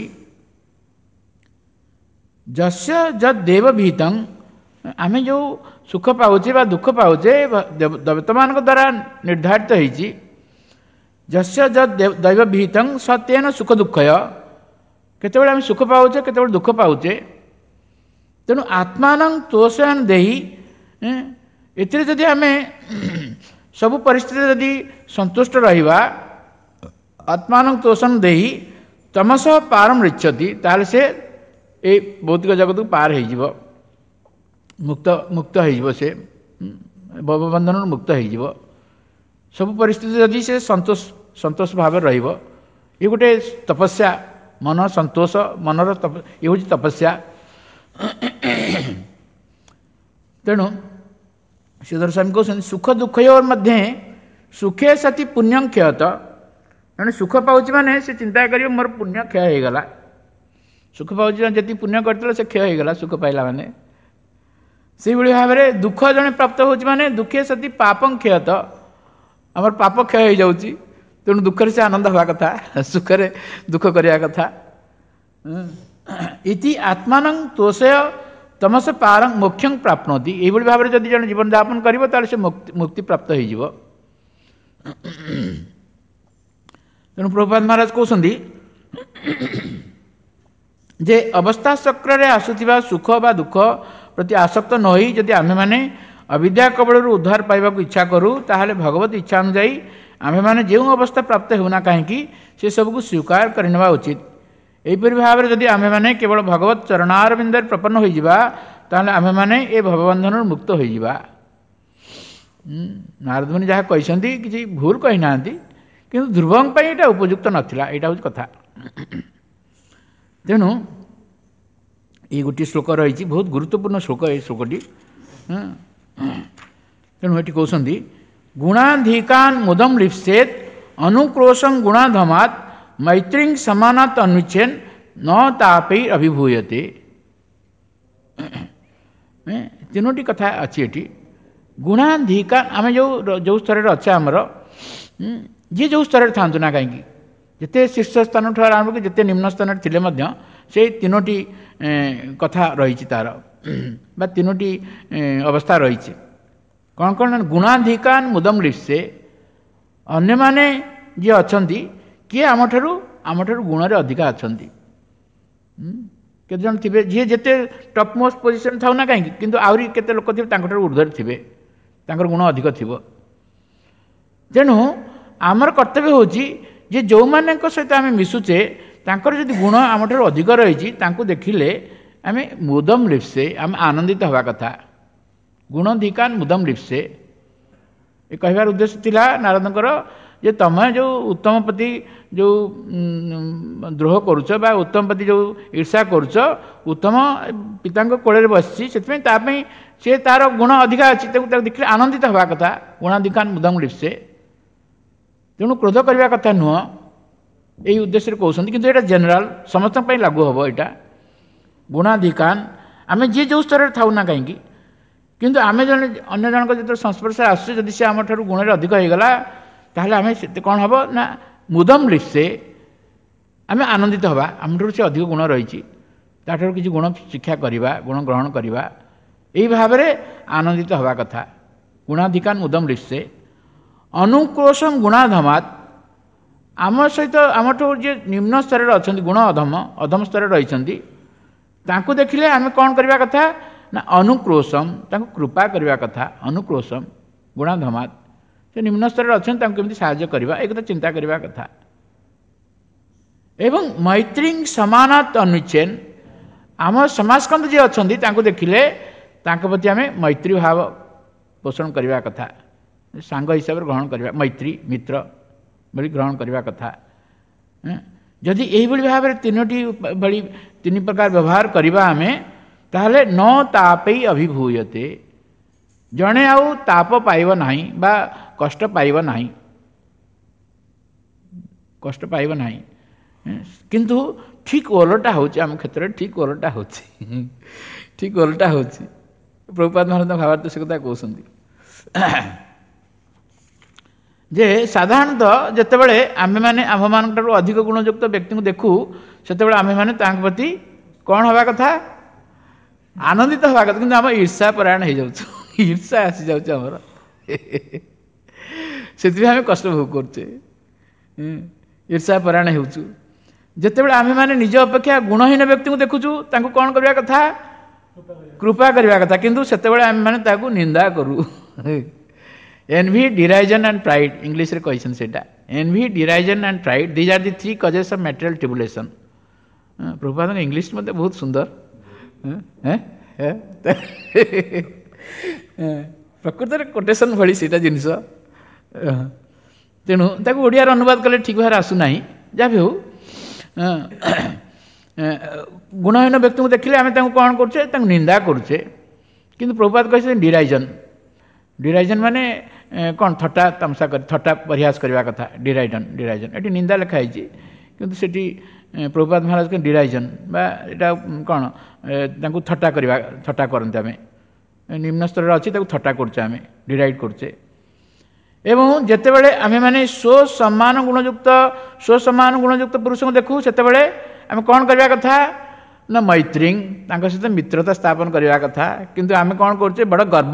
जस्य जद देव भीतं आम जो सुख पाचे बा दुख पाचे देवता मान द्वारा निर्धारित होती जस्य जद दैव भीतं सतेन सुख दुखय केतबेले आम सुख पाचे केतबेले दुख पाचे तेणु आत्मान तोषयन देहि एथिरे जदि आम सबु परिस्थिति जदि संतुष्ट रहिबा आत्मान तोषण देहि तमस पारम ऋक्षति ताले से ए भौतिक जगत को पार हो मुक्त मुक्त हो से भवबंधन मुक्त हो सबु परिस्थिति जदि से संतोष भाव रहिबो ये गोटे तपस्या मन संतोष मनर ये हूँ तपस्या तेणु श्रीधर स्वामी कहते सुख दुखयोर मध्य सुखे सती पुण्यं क्षयत मैंने सुख पाँच माने से चिंता करियो मोर पुण्य क्षय हो गला सुख पाँच जी पुण्य करते से क्षय हो गला सुख पाइला माने से भाव में दुख जड़े प्राप्त हो माने दुखे सती पापं क्षयत आमर पाप क्षय हो जाऊँगी तेणु दुख से आनंद हवा कथा सुख दुख करवा कथा इति आत्मान तोषय तमस पारं मोक्षं प्राप्नोति यही भाव में जब जन जीवन यापन कर से मुक्ति प्राप्त हो ତେଣୁ ପ୍ରଭୁପାଦ ମହାରାଜ କହୁଛନ୍ତି ଯେ ଅବସ୍ଥା ଚକ୍ରରେ ଆସୁଥିବା ସୁଖ ବା ଦୁଃଖ ପ୍ରତି ଆସକ୍ତ ନ ହୋଇ ଯଦି ଆମ୍ଭେମାନେ ଅବିଦ୍ୟା କବଳରୁ ଉଦ୍ଧାର ପାଇବାକୁ ଇଚ୍ଛା କରୁ ତାହେଲେ ଭଗବତ ଇଚ୍ଛା ଅନୁଯାୟୀ ଆମ୍ଭେମାନେ ଯେଉଁ ଅବସ୍ଥା ପ୍ରାପ୍ତ ହେଉନା କାହିଁକି ସେ ସବୁକୁ ସ୍ୱୀକାର କରିନେବା ଉଚିତ। ଏହିପରି ଭାବରେ ଯଦି ଆମ୍ଭେମାନେ କେବଳ ଭଗବତ ଚରଣାରବିନ୍ଦରେ ପ୍ରପନ୍ନ ହୋଇଯିବା ତାହେଲେ ଆମ୍ଭେମାନେ ଏ ଭବବନ୍ଧନରୁ ମୁକ୍ତ ହୋଇଯିବା। ନାରଦମୁନି ଯାହା କହିଛନ୍ତି କିଛି ଭୁଲ କହିନାହାନ୍ତି, କିନ୍ତୁ ଧ୍ରୁବଙ୍କ ପାଇଁ ଏଇଟା ଉପଯୁକ୍ତ ନଥିଲା, ଏଇଟା ହେଉଛି କଥା। ତେଣୁ ଏଇ ଗୋଟିଏ ଶ୍ଲୋକ ରହିଛି, ବହୁତ ଗୁରୁତ୍ୱପୂର୍ଣ୍ଣ ଶ୍ଲୋକ ଏଇ ଶ୍ଲୋକଟି। ତେଣୁ ଏଠି କହୁଛନ୍ତି ଗୁଣାଧିକାନ୍ ମୁଦମ୍ ଲିପ୍ସେତ୍ ଅନୁକ୍ରୋଶଂ ଗୁଣାଧମାତ୍ ମୈତ୍ରୀଂ ସମାନାତ୍ ଅନ୍ୱିଚ୍ଛେନ୍ ନ ତାପୈ ଅଭିଭୂୟତେ। ତିନୋଟି କଥା ଅଛି ଏଠି। ଗୁଣାଧିକାନ୍ ଆମେ ଯେଉଁ ସ୍ତରରେ ଅଛେ ଆମର, ଯିଏ ଯେଉଁ ସ୍ତରରେ ଥାଆନ୍ତୁ ନା କାହିଁକି, ଯେତେ ଶୀର୍ଷ ସ୍ଥାନଠୁ ଆରମ୍ଭ କରି ଯେତେ ନିମ୍ନ ସ୍ଥାନରେ ଥିଲେ ମଧ୍ୟ ସେଇ ତିନୋଟି କଥା ରହିଛି ତାର, ବା ତିନୋଟି ଅବସ୍ଥା ରହିଛି। କ'ଣ କ'ଣ? ଗୁଣାଧିକାନ୍ ମୁଦମ୍ ଲିପ୍ସେ, ଅନ୍ୟମାନେ ଯିଏ ଅଛନ୍ତି କିଏ ଆମଠାରୁ ଗୁଣରେ ଅଧିକା ଅଛନ୍ତି। କେତେ ଜଣ ଥିବେ ଯିଏ ଯେତେ ଟପ୍ ମୋଷ୍ଟ ପୋଜିସନ୍ ଥାଉ ନା କାହିଁକି, କିନ୍ତୁ ଆହୁରି କେତେ ଲୋକ ଥିବେ ତାଙ୍କଠାରୁ ଉର୍ଦ୍ଧ୍ୱରେ ଥିବେ, ତାଙ୍କର ଗୁଣ ଅଧିକ ଥିବ। ତେଣୁ ଆମର କର୍ତ୍ତବ୍ୟ ହେଉଛି ଯେ ଯେଉଁମାନଙ୍କ ସହିତ ଆମେ ମିଶୁଛେ ତାଙ୍କର ଯଦି ଗୁଣ ଆମଠାରୁ ଅଧିକ ରହିଛି ତାଙ୍କୁ ଦେଖିଲେ ଆମେ ମୁଦମ୍ ଲିପ୍ସେ, ଆମେ ଆନନ୍ଦିତ ହେବା କଥା। ଗୁଣଧିକାନ୍ ମୁଦମ୍ ଲିପ୍ସେ, ଏ କହିବାର ଉଦ୍ଦେଶ୍ୟ ଥିଲା ନାରଦଙ୍କର ଯେ ତମେ ଯେଉଁ ଉତ୍ତମ ପ୍ରତି ଯେଉଁ ଦ୍ରୋହ କରୁଛ ବା ଉତ୍ତମ ପ୍ରତି ଯେଉଁ ଈର୍ଷା କରୁଛ, ଉତ୍ତମ ପିତାଙ୍କ କୋଳରେ ବସିଛି ସେଥିପାଇଁ ତା ପାଇଁ ସେ ତାର ଗୁଣ ଅଧିକା ଅଛି, ତାକୁ ଦେଖିଲେ ଆନନ୍ଦିତ ହେବା କଥା। ଗୁଣାଧିକାନ୍ ମୁଦମ୍ ଲିପ୍ସେ, ତେଣୁ କ୍ରୋଧ କରିବା କଥା ନୁହଁ, ଏଇ ଉଦ୍ଦେଶ୍ୟରେ କହୁଛନ୍ତି। କିନ୍ତୁ ଏଇଟା ଜେନେରାଲ ସମସ୍ତଙ୍କ ପାଇଁ ଲାଗୁ ହେବ ଏଇଟା। ଗୁଣାଧିକାନ୍, ଆମେ ଯିଏ ଯେଉଁ ସ୍ତରରେ ଥାଉ ନା କାହିଁକି, କିନ୍ତୁ ଆମେ ଜଣେ ଅନ୍ୟ ଜଣଙ୍କ ଯେତେବେଳେ ସଂସ୍ପର୍ଶରେ ଆସୁଛେ ଯଦି ସେ ଆମଠାରୁ ଗୁଣରେ ଅଧିକ ହୋଇଗଲା ତାହେଲେ ଆମେ ସେତେ କ'ଣ ହେବ ନା ମୁଦମ୍ ଲିପ୍ସେ, ଆମେ ଆନନ୍ଦିତ ହେବା। ଆମଠାରୁ ସେ ଅଧିକ ଗୁଣ ରହିଛି, ତାଠାରୁ କିଛି ଗୁଣ ଶିକ୍ଷା କରିବା, ଗୁଣ ଗ୍ରହଣ କରିବା, ଏହି ଭାବରେ ଆନନ୍ଦିତ ହେବା କଥା। ଗୁଣାଧିକାନ୍ ମୁଦମ୍ ଲିପ୍ସେ ଅନୁକ୍ରୋଶଂ ଗୁଣାଧମାତ୍, ଆମ ସହିତ ଆମଠୁ ଯିଏ ନିମ୍ନ ସ୍ତରରେ ଅଛନ୍ତି, ଗୁଣ ଅଧମ ସ୍ତରରେ ରହିଛନ୍ତି, ତାଙ୍କୁ ଦେଖିଲେ ଆମେ କ'ଣ କରିବା କଥା ନା ଅନୁକ୍ରୋଶମ୍, ତାଙ୍କୁ କୃପା କରିବା କଥା। ଅନୁକ୍ରୋଶମ୍ ଗୁଣାଧମାତ୍, ସେ ନିମ୍ନ ସ୍ତରରେ ଅଛନ୍ତି ତାଙ୍କୁ କେମିତି ସାହାଯ୍ୟ କରିବା ଏ କଥା ଚିନ୍ତା କରିବା କଥା। ଏବଂ ମୈତ୍ରୀଂ ସମାନାତ୍ ଅନ୍ୱିଚ୍ଛେନ୍, ଆମ ସମାଜସ୍କନ୍ଦ ଯିଏ ଅଛନ୍ତି ତାଙ୍କୁ ଦେଖିଲେ ତାଙ୍କ ପ୍ରତି ଆମେ ମୈତ୍ରୀ ଭାବ ପୋଷଣ କରିବା କଥା, ସାଙ୍ଗ ହିସାବରେ ଗ୍ରହଣ କରିବା, ମୈତ୍ରୀ ମିତ୍ର ଭଳି ଗ୍ରହଣ କରିବା କଥା। ଯଦି ଏହିଭଳି ଭାବରେ ତିନି ପ୍ରକାର ବ୍ୟବହାର କରିବା ଆମେ, ତାହେଲେ ନ ତାପୈ ଅଭିଭୂୟତେ, ଜଣେ ଆଉ ତାପ ପାଇବ ନାହିଁ ବା କଷ୍ଟ ପାଇବ ନାହିଁ, କଷ୍ଟ ପାଇବ ନାହିଁ। କିନ୍ତୁ ଠିକ୍ ଓଲଟା ହେଉଛି ଆମ କ୍ଷେତ୍ରରେ, ଠିକ୍ ଓଲଟା ହେଉଛି, ଠିକ୍ ଓଲଟା ହେଉଛି। ପ୍ରଭୁପାଦ ମହାରାଜ ଭାବାର୍ଥ ସେ କଥା କହୁଛନ୍ତି ଯେ ସାଧାରଣତଃ ଯେତେବେଳେ ଆମ୍ଭେମାନେ ଆମ୍ଭମାନଙ୍କଠାରୁ ଅଧିକ ଗୁଣଯୁକ୍ତ ବ୍ୟକ୍ତିଙ୍କୁ ଦେଖୁ ସେତେବେଳେ ଆମ୍ଭେମାନେ ତାଙ୍କ ପ୍ରତି କ'ଣ ହେବା କଥା? ଆନନ୍ଦିତ ହେବା କଥା। କିନ୍ତୁ ଆମ ଈର୍ଷା ପରାୟଣ ହେଇଯାଉଛୁ, ଈର୍ଷା ଆସିଯାଉଛି ଆମର, ସେଥିପାଇଁ ଆମେ କଷ୍ଟ ଭୋଗ କରୁଛେ, ଈର୍ଷା ପରାୟଣ ହେଉଛୁ। ଯେତେବେଳେ ଆମ୍ଭେମାନେ ନିଜ ଅପେକ୍ଷା ଗୁଣହୀନ ବ୍ୟକ୍ତିଙ୍କୁ ଦେଖୁଛୁ ତାଙ୍କୁ କ'ଣ କରିବା କଥା? କୃପା କରିବା କଥା। କିନ୍ତୁ ସେତେବେଳେ ଆମେମାନେ ତାକୁ ନିନ୍ଦା କରୁ। ଏନ୍ଭି, ଡିରାଇଜନ୍ ଆଣ୍ଡ ପ୍ରାଇଡ୍, ଇଂଲିଶରେ କହିଛନ୍ତି ସେଇଟା। Envy, derision and pride, these are the three causes of material tribulation. ପ୍ରଭୁପାଦଙ୍କ ଇଂଲିଶ ମଧ୍ୟ ବହୁତ ସୁନ୍ଦର, ପ୍ରକୃତରେ କୋଟେସନ୍ ଭଳି ସେଇଟା ଜିନିଷ। ତେଣୁ ତାକୁ ଓଡ଼ିଆରେ ଅନୁବାଦ କଲେ ଠିକ୍ ଭାବରେ ଆସୁନାହିଁ। ଯାହା ବି ହେଉ, ଗୁଣହୀନ ବ୍ୟକ୍ତିଙ୍କୁ ଦେଖିଲେ ଆମେ ତାଙ୍କୁ କ'ଣ କରୁଛେ? ତାଙ୍କୁ ନିନ୍ଦା କରୁଛେ। କିନ୍ତୁ ପ୍ରଭୁପାଦ କହିଛନ୍ତି ଡିରାଇଜନ୍, ଡିରାଇଜନ୍ ମାନେ କ'ଣ? ଥଟ୍ଟା ତାମସା କରି, ଥଟ୍ଟା ପରିହାସ କରିବା କଥା। ଡିରାଇଜନ୍ ଏଠି ନିନ୍ଦା ଲେଖା ହେଇଛି, କିନ୍ତୁ ସେଠି ପ୍ରଭୁପାଦ ମହାରାଜ ଡିରାଇଜନ୍ ବା ଏଇଟା କ'ଣ? ତାଙ୍କୁ ଥଟ୍ଟା କରନ୍ତି ଆମେ, ନିମ୍ନ ସ୍ତରରେ ଅଛି ତାକୁ ଥଟ୍ଟା କରୁଛେ, ଆମେ ଡିରାଇଡ୍ କରୁଛେ। ଏବଂ ଯେତେବେଳେ ଆମେମାନେ ସ୍ୱସମ୍ମାନ ଗୁଣଯୁକ୍ତ ପୁରୁଷଙ୍କୁ ଦେଖୁ ସେତେବେଳେ ଆମେ କ'ଣ କରିବା କଥା ନା ମୈତ୍ରୀଂ, ତାଙ୍କ ସହିତ ମିତ୍ରତା ସ୍ଥାପନ କରିବା କଥା। କିନ୍ତୁ ଆମେ କ'ଣ କରୁଛେ? ବଡ଼ ଗର୍ବ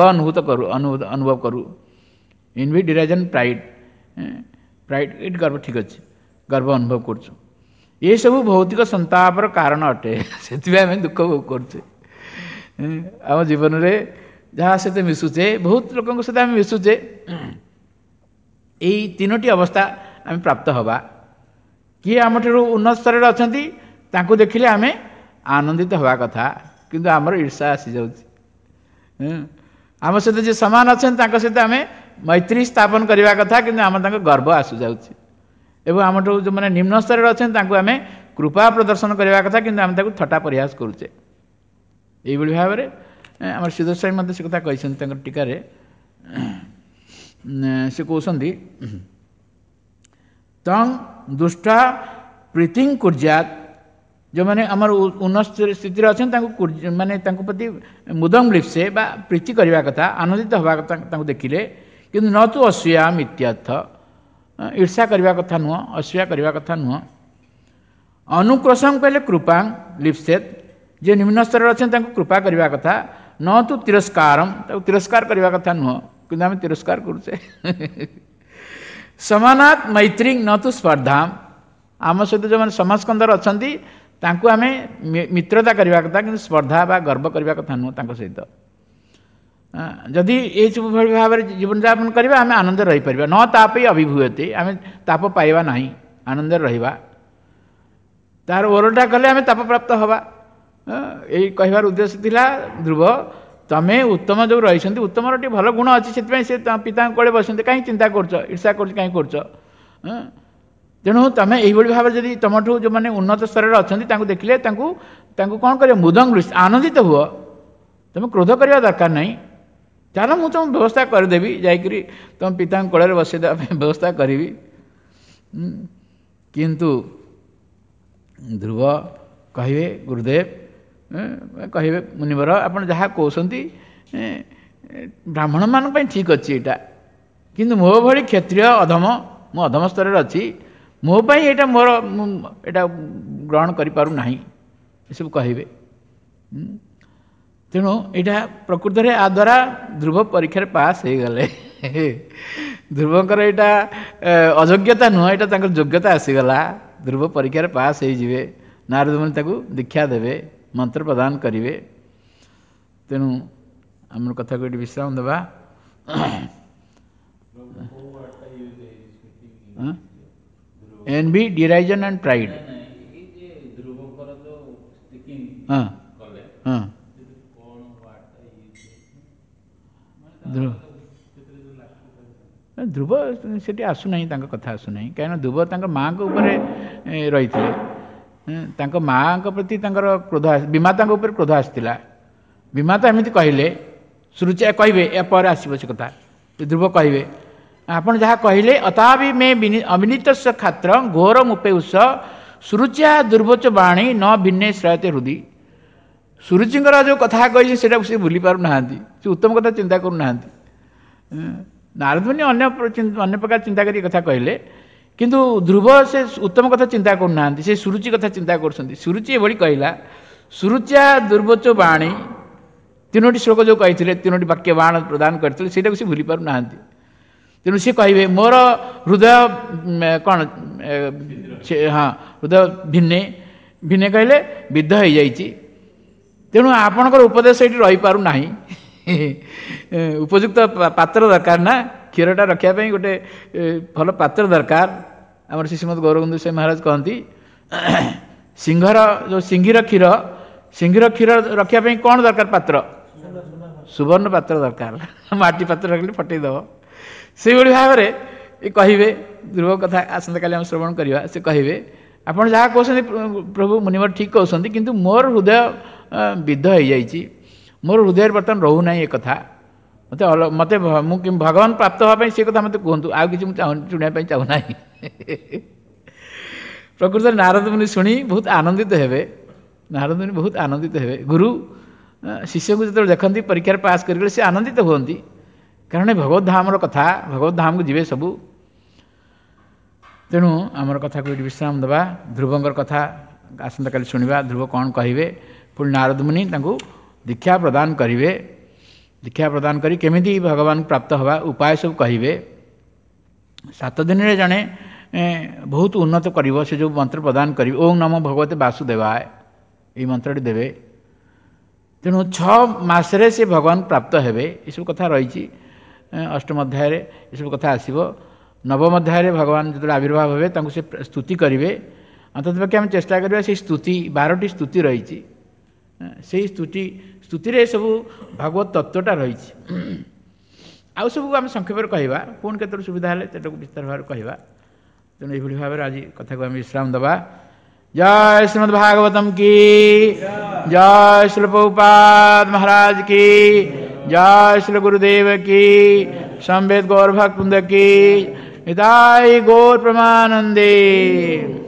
ଅନୁଭବ କରୁ। ଇନ୍ଭି, ଡିରାଇଜନ୍, ପ୍ରାଇଡ୍, ଏଇଠି ଗର୍ବ ଠିକ୍ ଅଛି। गर्व अनुभव करुँ ये सब भौतिक संतापर कारण अटे से आम दुख भोग करुचे आम जीवन में जहाँ सहित मिशुचे बहुत लोक सहित आम मिशुचे यही तीनोटी अवस्था आम प्राप्त हवा किए आम ठारू उन्नत स्तर में अच्छा देखिले आम आनंदित हवा कथा किंतु आमर ईर्षा आसी जाऊँ आम सहित जी समान अच्छा सहित आम मैत्री स्थापन करने कथा कि आम गर्व आसु जाऊँ एवं आम जो मैंने निम्न स्तर में अच्छा आम कृपा प्रदर्शन करने कथा कि आम थट्टा परिहास करुचे यही भाव में आम सिद्धेश्वर स्वामी मत से कथा कहते टीकार से कहते तंग दुष्टा प्रीति कुर्जात जो मैंने आम उन्नत स्थिति अच्छे माने प्रति मुदम लिप्से बा प्रीति करने कथा आनंदित हवा कथा देखिले कि न तो असूयाम इत्यर्थ ईर्षा करने कथा नुह असूया करने कथा नुह अनुक्रसम कहले कृपा लिप्सेत जे निम्न स्तर अच्छे कृपा करने कथा न तो तिरस्कारम तिरस्कार करने कथा नुह कि आम तिरस्कार करुचे समानात मैत्री न तो स्पर्धा आम सहित जो मैंने समास्कंदर अच्छा आम मित्रता करने कथा कि स्पर्धा बा गर्व करने कथा नुह सहित जदि ये सब भाव में जीवन यापन करवा आम आनंद रही पार न ताप अभिभूयते आम ताप पाइबा ना आनंद रहा तार ओरटा कले आम ताप प्राप्त हवा यही कहबार उद्देश्य थिला ध्रुव तमें उत्तम जो रही उत्तम टी भल गुण अच्छी से पिता कड़े बसते कहीं चिंता कर ईर्षा कर तेणु तुम यही भाव में जब तुमठू जो मैंने उन्नत स्तर में अच्छा देखिले कौन कर मुदंग आनंदित हुआ तुम क्रोध करने दरकार नहीं चलो मुझे तुम व्यवस्था करदेवी जाकि तुम पिता कोल बसईदा व्यवस्था करी किंतु ध्रुव कहे गुरुदेव कहे मुनिवर आप जहाँ कहते ब्राह्मण मान ठीक अच्छे यहाँ किंतु मो भली क्षत्रिय अधम मु अधम स्तर में अच्छी मोपाई यहाँ मोर यहाँ ग्रहण करूना ये सब कहे तेणु यहाँ प्रकृत में आ द्वारा ध्रुव परीक्षा पास हो गले ध्रुवंकर यहाँ अयोग्यता नुह यहाँ योग्यता आसीगला ध्रुव परीक्षा पास हो नारद मुनि दीक्षा देवे मंत्र प्रदान करेंगे तेणु आम कथा को विश्राम देवा एनवी डिराइजन एंड प्राइड हाँ हाँ ध्रुव से आसुना कथा आसुना कहीं ध्रुव माँ को रही माँ प्रति क्रोध विमाता क्रोध आसाला विमाता एमती कहले श्रुचा कहे यापर आसो से कथा ध्रुव कहे आपड़ जहाँ कहले अता भी मे अविनीत खात्र घोर मुपे उस सुरुचा दुर्वच बाणी न भिन्ने श्रयते हृदय सुरुचिंकर जो कथा कही से भूली पार ना से उत्तम कथा चिंता करूना नारद मुनि अन्य प्रकार चिंता करी कथा कहले किंतु ध्रुव से उत्तम कथा चिंता करूना से सुरुचि कथा चिंता कर सुरुचि ये कहला सुरुचा दुर्वच बाणी तीनोटी श्लोक जो कही तीनोटी वाक्य बाण प्रदान करते से भूली पार ना तेणु सी कहे मोर हृदय कौन हाँ हृदय भिन्ने भिन्ने कहले विद्ध हो जाइए तेणु आपणकर उपदेश ये रही पार ना उपयुक्त पात्र दरकार ना क्षीरटा रखापी गोटे भल पात्र दरकार आम श्रीमद गौरबंदु स्वामी महाराज कहती सिंहर जो सिंघीर क्षीर रखापी कौन दरकार पात्र सुवर्ण पात्र दरकार माटी पात्र रखले फटेदब से भाव में कहे ध्रुव कथा आसंता काली आम श्रवण करवा से कहे आपड़ जहाँ कहते प्रभु मुनिवर ठीक कहते किंतु मोर हृदय विद्ध हो जाइए मोर हृदय बर्तमान रोना ये कथा मत मत भगवान प्राप्त हाँपाई से कथा मत कहतु आउ कि शुणापी चाहूना प्रकृत नारद मुनि शुणी बहुत आनंदित हे नारद मुनि बहुत आनंदित हे गुरु शिष्य को जो देखती परीक्षा पास कर से आनंदित होती कारण भगवत धाम कथा भगवत धाम को जीवे सबू तेणु आमर कथा को विश्राम देवा ध्रुवंकर कथा आसंता काली शुणा ध्रुव कौन कहे पुणी नारद मुनि दीक्षा प्रदान करेंगे दीक्षा प्रदान करी केमिति भगवान प्राप्त हवा उपाय सब कहे 7 दिन रे जड़े बहुत उन्नत कर से जो मंत्र प्रदान कर ओं नमो भगवते वासुदेवाय ये मंत्रटी देवे तेणु 6 मासरे से भगवान प्राप्त हेबे ये सब कथा रही अष्टम अध्याय ये सब कथा आसो नवम अध्याय भगवान जो आविर्भाव हे से स्तुति करेंगे अंतत कि आम चेष्टा करवा से स्तुति 12टी स्तुति रही से स्तुति सब भगवत तत्वटा रही आउ सब आम संक्षेप कहवा पुणी केत सुविधा है तेटक विस्तार भाव कहवा तेणु ये भाव आज कथा को आम विश्राम दबा। जय श्रीमद्भागवतम की जय श्री प्रभुपाद महाराज की जय श्री गुरुदेव की संवेद गौर भक्त की हिताय गौर प्रमानंदे।